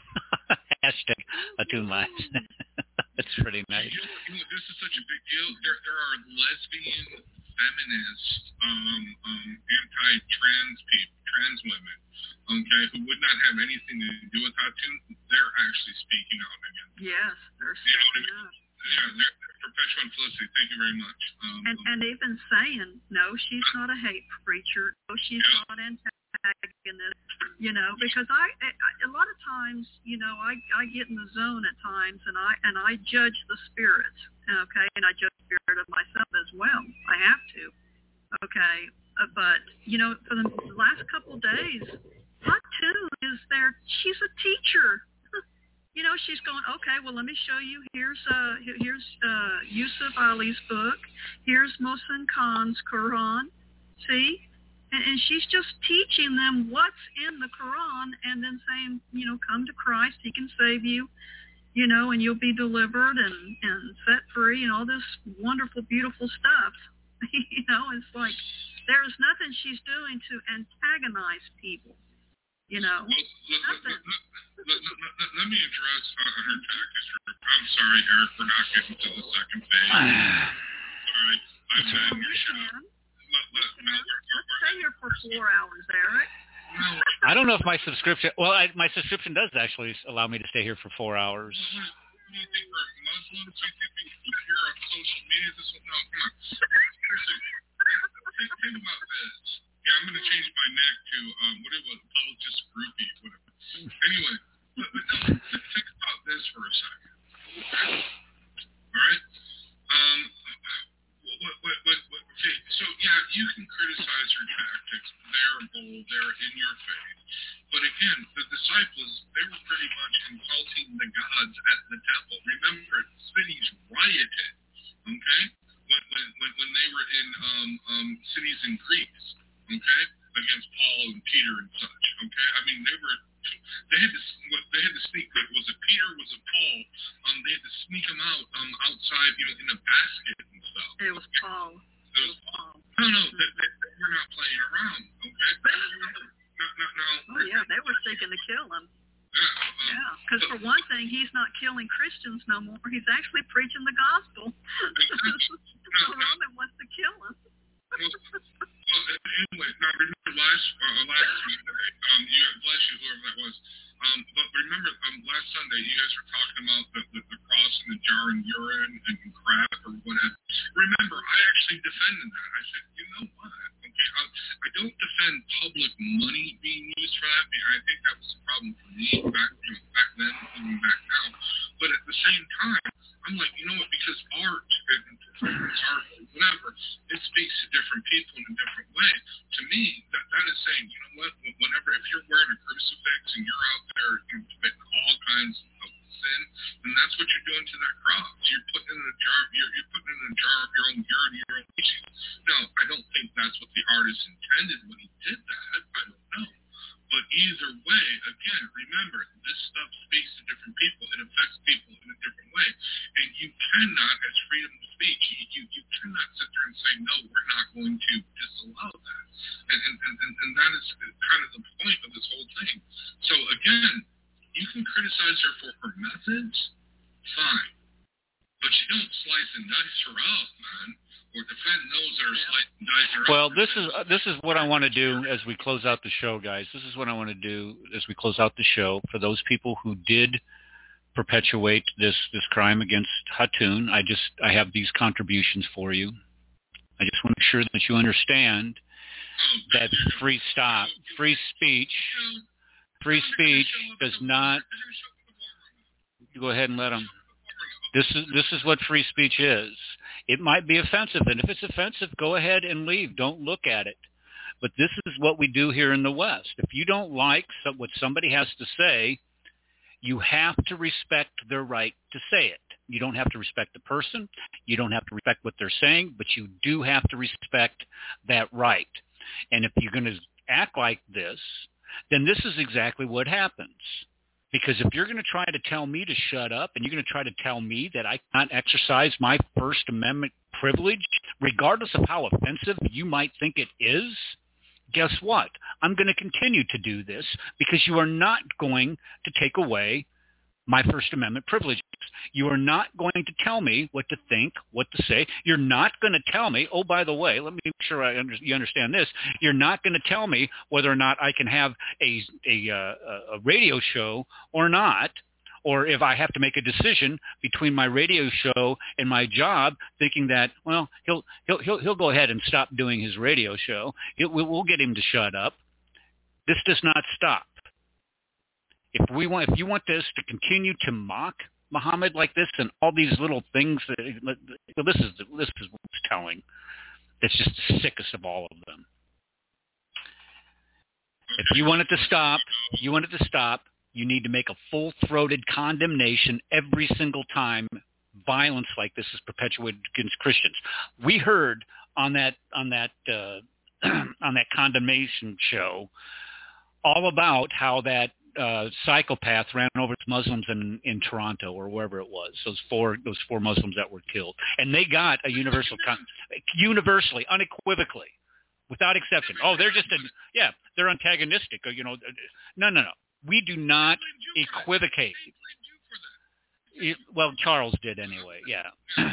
Hashtag Hatun Life. That's pretty nice. You know, you know, this is such a big deal. There, there are lesbian, feminist, um, um, anti-trans people, trans women, okay, who would not have anything to do with Hatun. They're actually speaking out against it. Yes, they're You know what I speaking mean? up. Yeah, they're, they're Perpetua and Felicity. Thank you very much. Um, And, and even saying, no, she's not a hate preacher. No, she's Yeah. not antagonist. You know, because I, I a lot of times, you know, I, I get in the zone at times, and I and I judge the spirit, okay, and I judge the spirit of myself as well. I have to, okay. Uh, but you know, for the last couple days, Hatun is there. She's a teacher. You know, she's going, okay, well, let me show you. Here's uh, here's uh, Yusuf Ali's book. Here's Mohsen Khan's Quran. See? And, and she's just teaching them what's in the Quran and then saying, you know, come to Christ. He can save you, you know, and you'll be delivered and, and set free and all this wonderful, beautiful stuff. You know, it's like there's nothing she's doing to antagonize people. You know, well, let, let, let, let, let, let, let me address uh, her tactics. I'm sorry, Eric, we're not getting to the second phase. Sorry, I've been your show. Let, let, let, Let's stay here for four hours, Eric. no, I don't know if my subscription, well, I, my subscription does actually allow me to stay here for four hours. what do you think we're Muslims? Do you think we can sit here on social media? This one? No, come on. Seriously, think, think about this. Yeah, I'm going to change my neck to, um, what it was, apologist groupie, whatever. Anyway, but, but no, think about this for a second. All right? Um, what, what, what, what, okay, so yeah, you can criticize her tactics. They're bold, they're in your face. But again, the disciples, they were pretty much insulting the gods at the temple. Remember, cities rioted, okay, when, when, when, when they were in um, um, cities in Greece. Okay, against Paul and Peter and such. Okay, I mean they were, they had to, they had to sneak. Was it Peter? Was it Paul? Um, they had to sneak them out, um, outside, you know, in a basket and stuff. It was Paul. It was Paul. No, no, they, they, they were not playing around. Okay, no, no, no. Oh yeah, they were seeking to kill him. Yeah, um, Yeah, because for one thing, he's not killing Christians no more. He's actually preaching the gospel. So Roman wants to kill him. Well, anyway, now remember last uh, last Sunday, um, you bless you, whoever that was. Um, but remember, um, last Sunday you guys were talking about the, the, the cross and the jar and urine and crap or whatever. Remember, I actually defended that. I said, you know what? Okay, I, I don't defend public money cross. You're putting it in a jar. You're, you're putting it in a jar of your own urine, your own feces. Now, I don't think that's what the artist intended when he did that. I don't know. But either way, again, remember, this stuff speaks to different people. It affects people in a different way. And you cannot, as freedom of speech, you, you, you cannot sit there and say, no, we're not going to disallow that. And, and, and, and that is kind of the point of this whole thing. So, again, you can criticize her for her methods, fine. But you don't slice and dice her out, man. Or defend those that are slicing and dicing her Well, out. this is uh, this is what I want to do as we close out the show, guys. This is what I want to do as we close out the show. For those people who did perpetuate this, this crime against Hatun, I just I have these contributions for you. I just want to make sure that you understand that free stop, free speech, free speech does not. Go ahead and let them. This is this is what free speech is. It might be offensive, and if it's offensive, go ahead and leave. Don't look at it. But this is what we do here in the West. If you don't like what somebody has to say, you have to respect their right to say it. You don't have to respect the person. You don't have to respect what they're saying, but you do have to respect that right. And if you're going to act like this, then this is exactly what happens. Because if you're going to try to tell me to shut up and you're going to try to tell me that I cannot exercise my First Amendment privilege, regardless of how offensive you might think it is, guess what? I'm going to continue to do this because you are not going to take away my First Amendment privileges. You are not going to tell me what to think, what to say. You're not going to tell me, oh, by the way, let me make sure I under, you understand this. You're not going to tell me whether or not I can have a, a, uh, a radio show or not, or if I have to make a decision between my radio show and my job, thinking that, well, he'll he'll he'll, he'll go ahead and stop doing his radio show. It, we'll, we'll get him to shut up. This does not stop. If we want, if you want this to continue to mock Muhammad like this and all these little things, that, well, this is this is what's telling. It's just the sickest of all of them. If you want it to stop, you want it to stop. You need to make a full-throated condemnation every single time violence like this is perpetuated against Christians. We heard on that on that uh, on that condemnation show all about how that uh, psychopath ran over Muslims in, in Toronto or wherever it was. Those four those four Muslims that were killed, and they got a universal con- universally, unequivocally, without exception. Oh, they're just a yeah, they're antagonistic. Or, you know, no, no, no. We do not equivocate. It, well, Charles did anyway, yeah.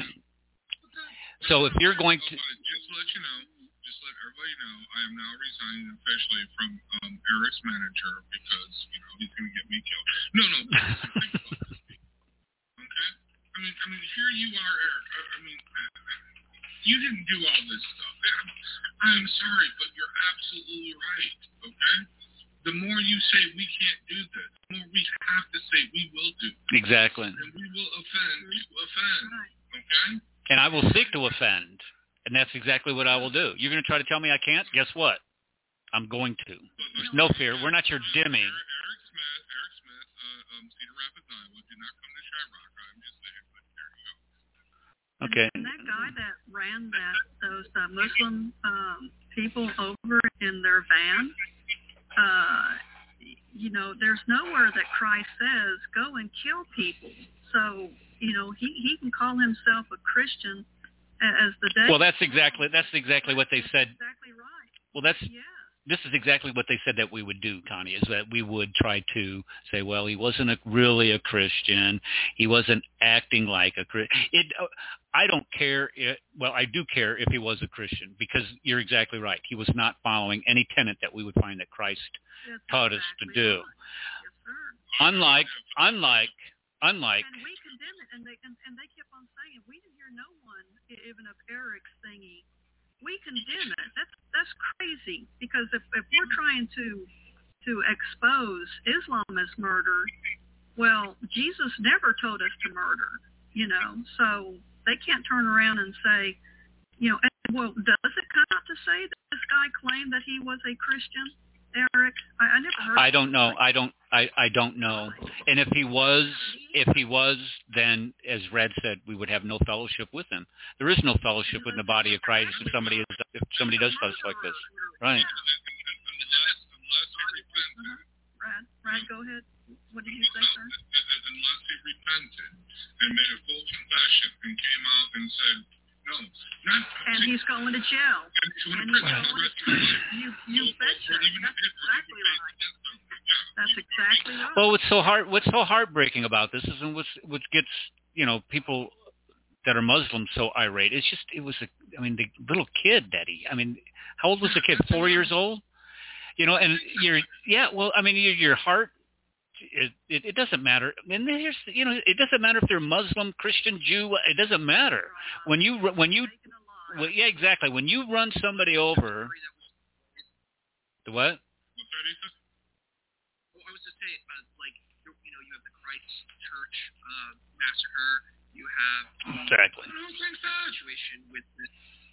So if you're going to... Just to let you know, just let everybody know, I am now resigning officially from um, Eric's manager because, you know, he's going to get me killed. No, no, think about this. Okay? I mean, I mean, here you are, Eric. I, I mean, you didn't do all this stuff. I'm sorry, but you're absolutely right, okay? The more you say we can't do this, the more we have to say we will do this. Exactly. And we will offend to offend. Okay? And I will seek to offend. And that's exactly what I will do. You're going to try to tell me I can't? Guess what? I'm going to. There's no fear. We're not your Dimmy. Eric Smith, Eric Smith, uh, um, Cedar Rapids, Iowa, did not come to Chirac. I'm just saying, but there you go. Okay. And that guy that ran that those uh, Muslim um, people over in their van, Uh, you know, there's nowhere that Christ says, go and kill people. So, you know, he, he can call himself a Christian as the day. Well, that's exactly that's exactly what they said. Exactly right. Well, that's Yeah. this is exactly what they said that we would do, Connie, is that we would try to say, well, he wasn't a, really a Christian. He wasn't acting like a Christian. It, uh, I don't care. If, well, I do care if he was a Christian because you're exactly right. He was not following any tenet that we would find that Christ That's taught exactly us to do. right. Yes, sir. Unlike, unlike, unlike. And we condemn it, and they and, and they kept on saying, we didn't hear no one, even of Eric's thingy. We condemn it. That's that's crazy because if, if we're trying to to expose Islam as murder, well, Jesus never told us to murder, you know. So they can't turn around and say, you know, well, does it come out to say that this guy claimed that he was a Christian? Eric? I, I never heard. I don't know. I don't. I, I don't know. And if he was, if he was, then as Red said, we would have no fellowship with him. There is no fellowship with the body of Christ if somebody is, if somebody does stuff like this, right? Brad, Brad, go ahead. What did you say, sir? Unless he repented and made a full confession and came out and said, no, not. And see, he's going to jail. And he's going And to he's prison going for the rest of to his life. You, you Or- betcha. or even That's if- or exactly even right. if he gets them. Yeah. That's exactly right. Well, what's so hard, what's so heartbreaking about this is, and what's, what gets, you know, people that are Muslims so irate. It's just, it was a, I mean, the little kid that he, I mean, how old was the kid? Four years old? You know, and your, yeah, well, I mean, your, your heart, it, it, it doesn't matter. And here's, you know, it doesn't matter if they're Muslim, Christian, Jew. It doesn't matter. When you, when you, well, yeah, exactly. When you run somebody over, the what? What's that, Ethan? Well, I was to say, uh, like, you you know, you have the Christ Church uh, massacre. You have Exactly. I don't think so. situation with the,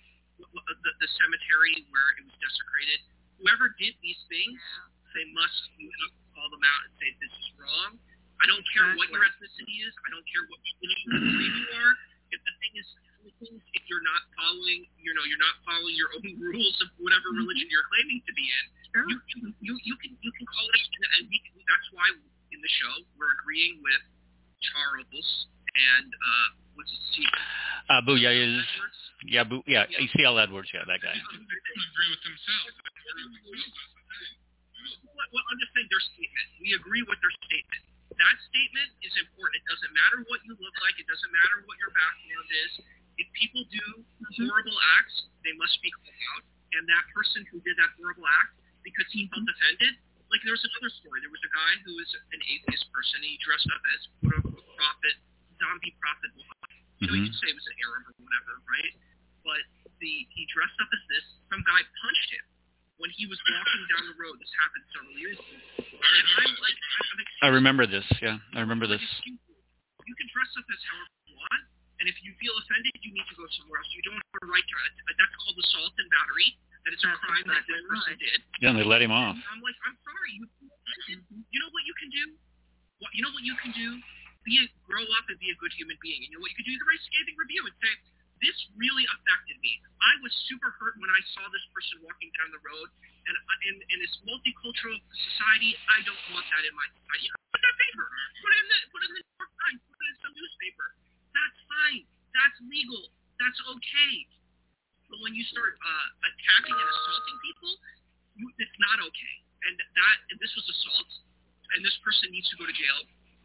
the the cemetery where it was desecrated. Whoever did these things, they must you have to call them out and say this is wrong. I don't care what your ethnicity is. I don't care what religion you believe you are. If the thing is, if you're not following, you know, you're not following your own rules of whatever religion you're claiming to be in, you you you, you can you can call it, and we can, that's why in the show we're agreeing with Charles and uh, what's his name? Abu yeah is yeah Abu, yeah E C L Edwards, yeah, that guy. They don't agree with themselves. They don't agree with themselves. That's the thing. You know? Well, well, I'm just saying their statement. We agree with their statement. That statement is important. It doesn't matter what you look like. It doesn't matter what your background is. If people do horrible acts, they must be called out. And that person who did that horrible act, because he felt offended, like there was another story. There was a guy who was an atheist person. He dressed up as quote-unquote prophet, zombie prophet Muhammad. You know, you could say it was an Arab or whatever, right? But the he dressed up as this. Some guy punched him when he was walking down the road. This happened several years ago. And I'm like, I'm I remember this. Yeah, I remember this. You, you can dress up as however you want, and if you feel offended, you need to go somewhere else. You don't have a right to. Uh, that's called assault and battery. That is a crime that this person did. Yeah, and they let him off. I'm like, I'm sorry. You, you know what you can do? What you know what you can do? Be a, grow up and be a good human being. And you know what you can do? You can write a scathing review and say, this really affected me. I was super hurt when I saw this person walking down the road. And in, in this multicultural society, I don't want that in my society. Put that paper. Put it in the put it in the New York Times. Put it in some newspaper. That's fine. That's legal. That's okay. But when you start uh, attacking and assaulting people, you, it's not okay. And that and this was assault, and this person needs to go to jail.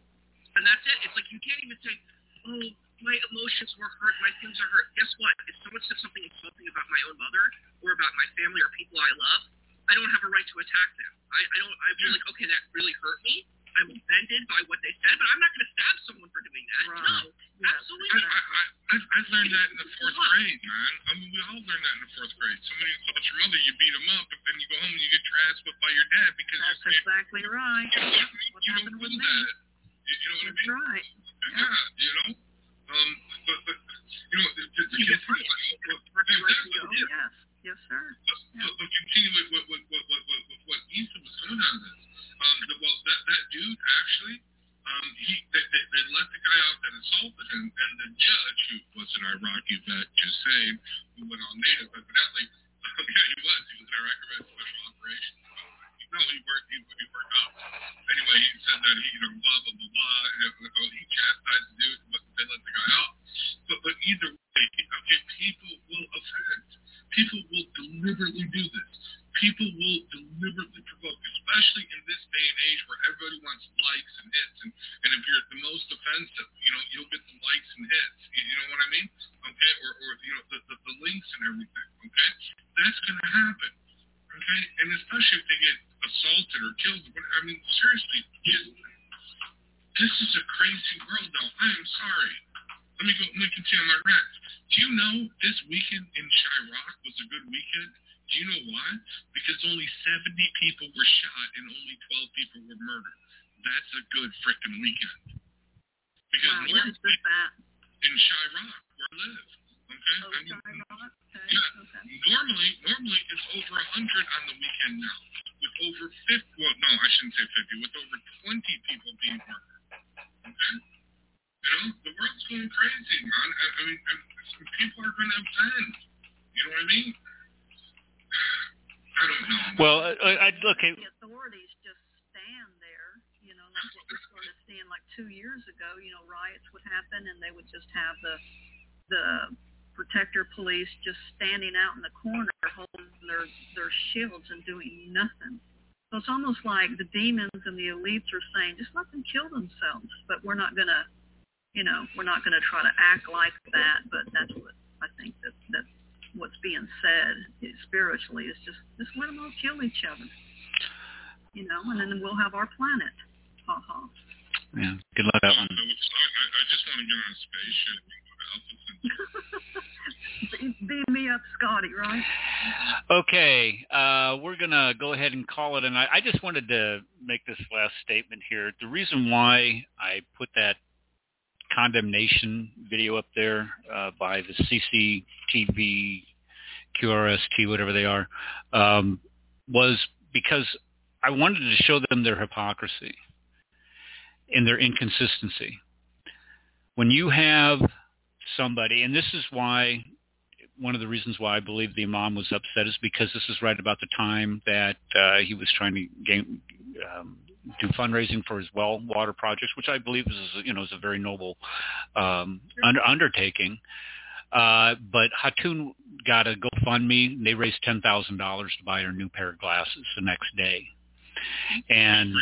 And that's it. It's like you can't even say, oh, my emotions were hurt, my feelings are hurt. Guess what? If someone said something insulting about my own mother or about my family or people I love, I don't have a right to attack them. I, I don't. I feel like, okay, that really hurt me. I'm offended by what they said, but I'm not going to stab someone for doing that. Right. No, yeah. absolutely I, not. I, I, I've, I've learned that in the fourth grade, man. I mean, we all learned that in the fourth grade. Somebody insults your mother, you beat them up, but then you go home and you get your ass whipped by your dad because That's you're saying, exactly right. you know, What you happened don't with do me? that. You, you know what I That's mean? right. Yeah, you know? Um, but, but you know, to, to, to You continue, get punished. what, That's the right exactly. thing to do. Yes. Yes, sir. But, but, but continue with what, what, what, what, what, what, what Issa was coming out of this. Um, the, well, that, that dude actually, um, he they, they, they let the guy out that assaulted him, and the judge, who was an Iraqi vet, just saying, who went on native, evidently, yeah, he was. He was an Iraqi vet, special operations. No, he worked. He, he worked out. Anyway, he said that he, you know, blah blah blah blah. And he chastised the dude, but they let the guy out. But but either way, okay, people will offend. People will deliberately do this. People will deliberately provoke, especially in this day and age where everybody wants likes and hits. And, and if you're the most offensive, you know, you'll get the likes and hits. You, you know what I mean? Okay, or or you know the the, the links and everything. Okay, that's gonna happen. Okay, and especially if they get assaulted or killed. I mean, seriously, this is a crazy world now. I am sorry. Let me go. Let me continue my rant. Do you know this weekend in Chirac was a good weekend? Do you know why? Because only seventy people were shot and only twelve people were murdered. That's a good frickin' weekend. Because Wow, what is this at? in Chirac, where I live. Okay? Oh, I mean, Chirac? Okay. yeah. Okay. Normally, normally it's over a hundred on the weekend now, with over shouldn't say fifty, with over twenty people being murdered. Okay? You know, the world's going crazy, man. I, I mean, and people are going to offend. You know what I mean? I don't know. Well, I, I look at the authorities just stand there, you know, like what we started seeing like two years ago. You know, riots would happen, and they would just have the the protector police just standing out in the corner, holding their their shields and doing nothing. So it's almost like the demons and the elites are saying, just let them kill themselves. But we're not gonna, you know, we're not gonna try to act like that. But that's what I think that that. What's being said spiritually is just just let them all kill each other, you know, and then we'll have our planet. Ha ha. Yeah, good luck that one. I, I just want to get on a spaceship and go to Alpha Centauri. Beam me up, Scotty, right? Okay, uh, we're going to go ahead and call it. And I, I just wanted to make this last statement here. The reason why I put that condemnation video up there uh, by the C C T V, Q R S T, whatever they are, um, was because I wanted to show them their hypocrisy and their inconsistency. When you have somebody, and this is why, one of the reasons why I believe the Imam was upset is because this is right about the time that uh, he was trying to gain, um, do fundraising for his well water projects, which I believe is, you know, is a very noble um, under, undertaking. Uh, but Hatun got a GoFundMe. And they raised ten thousand dollars to buy her new pair of glasses the next day. And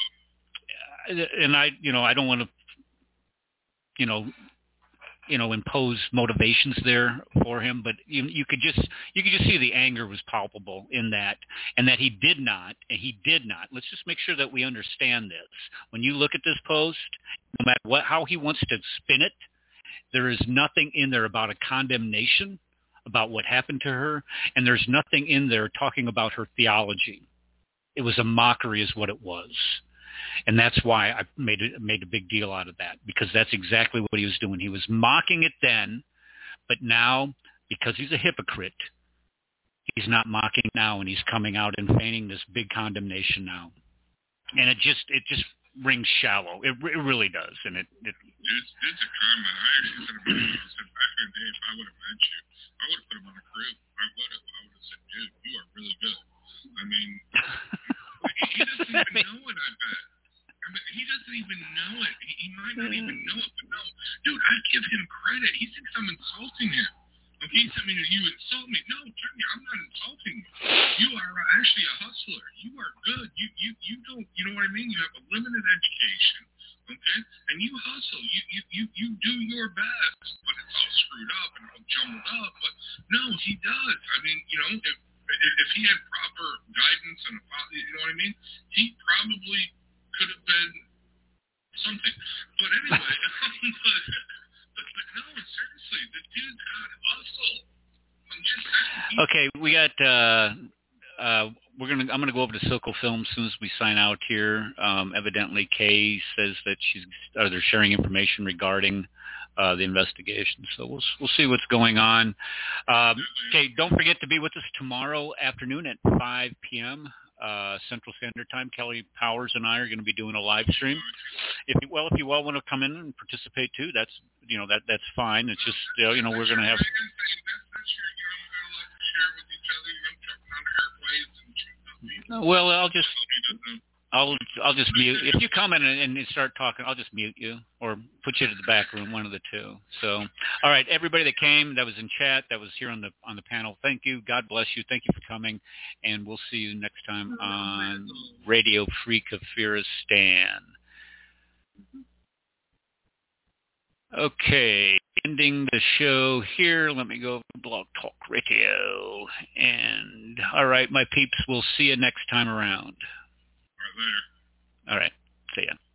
and I, you know, I don't want to, you know, you know, impose motivations there for him, but you, you could just you could just see the anger was palpable in that, and that he did not, and he did not. Let's just make sure that we understand this. When you look at this post, no matter what, how he wants to spin it, there is nothing in there about a condemnation about what happened to her, and there's nothing in there talking about her theology. It was a mockery is what it was. And that's why I made it, made a big deal out of that, because that's exactly what he was doing. He was mocking it then, but now, because he's a hypocrite, he's not mocking now, and he's coming out and feigning this big condemnation now. And it just it just rings shallow. It, it really does. And it, it It's, it's a comment. I actually said about it. I said, back in the day, if I would have met you, I would have put him on a crew. I would have. I would have said, dude, you are really good. I mean, he doesn't even know it, I bet. I mean, he doesn't even know it. He, he might not even know it, but no. Dude, I give him credit. He thinks I'm insulting him. Okay, he said me, you insult me. No, Jeremy, I'm not insulting you. You are actually a hustler. You are good. You you you don't, you know what I mean? You have a limited education, okay? And you hustle. You you you, you do your best. But it's all screwed up and all jumbled up. But no, he does. I mean, you know, if if he had proper guidance and, you know what I mean, he probably could have been something. But anyway, but, but, but no, seriously, the dude's got hustle. I'm just saying. Okay, we got. Uh, uh, we're gonna. I'm gonna go over to Silco Film as soon as we sign out here. Um, evidently, Kay says that she's. Or they're sharing information regarding uh, the investigation. So we'll we'll see what's going on. Um, okay, don't forget to be with us tomorrow afternoon at five p.m. Uh, Central Standard Time. Kelly Powers and I are going to be doing a live stream. If you, well, if you all want to come in and participate too, that's you know that that's fine. It's just uh, you know we're going to have. Well, I'll just I'll I'll just mute. If you come in and, and start talking, I'll just mute you or put you to the back room, one of the two. So, all right, everybody that came, that was in chat, that was here on the on the panel. Thank you. God bless you. Thank you for coming, and we'll see you next time on Radio Free Kafiristan. Okay, ending the show here. Let me go to Blog Talk Radio. And, all right, my peeps, we'll see you next time around. All right, later. All right, see ya.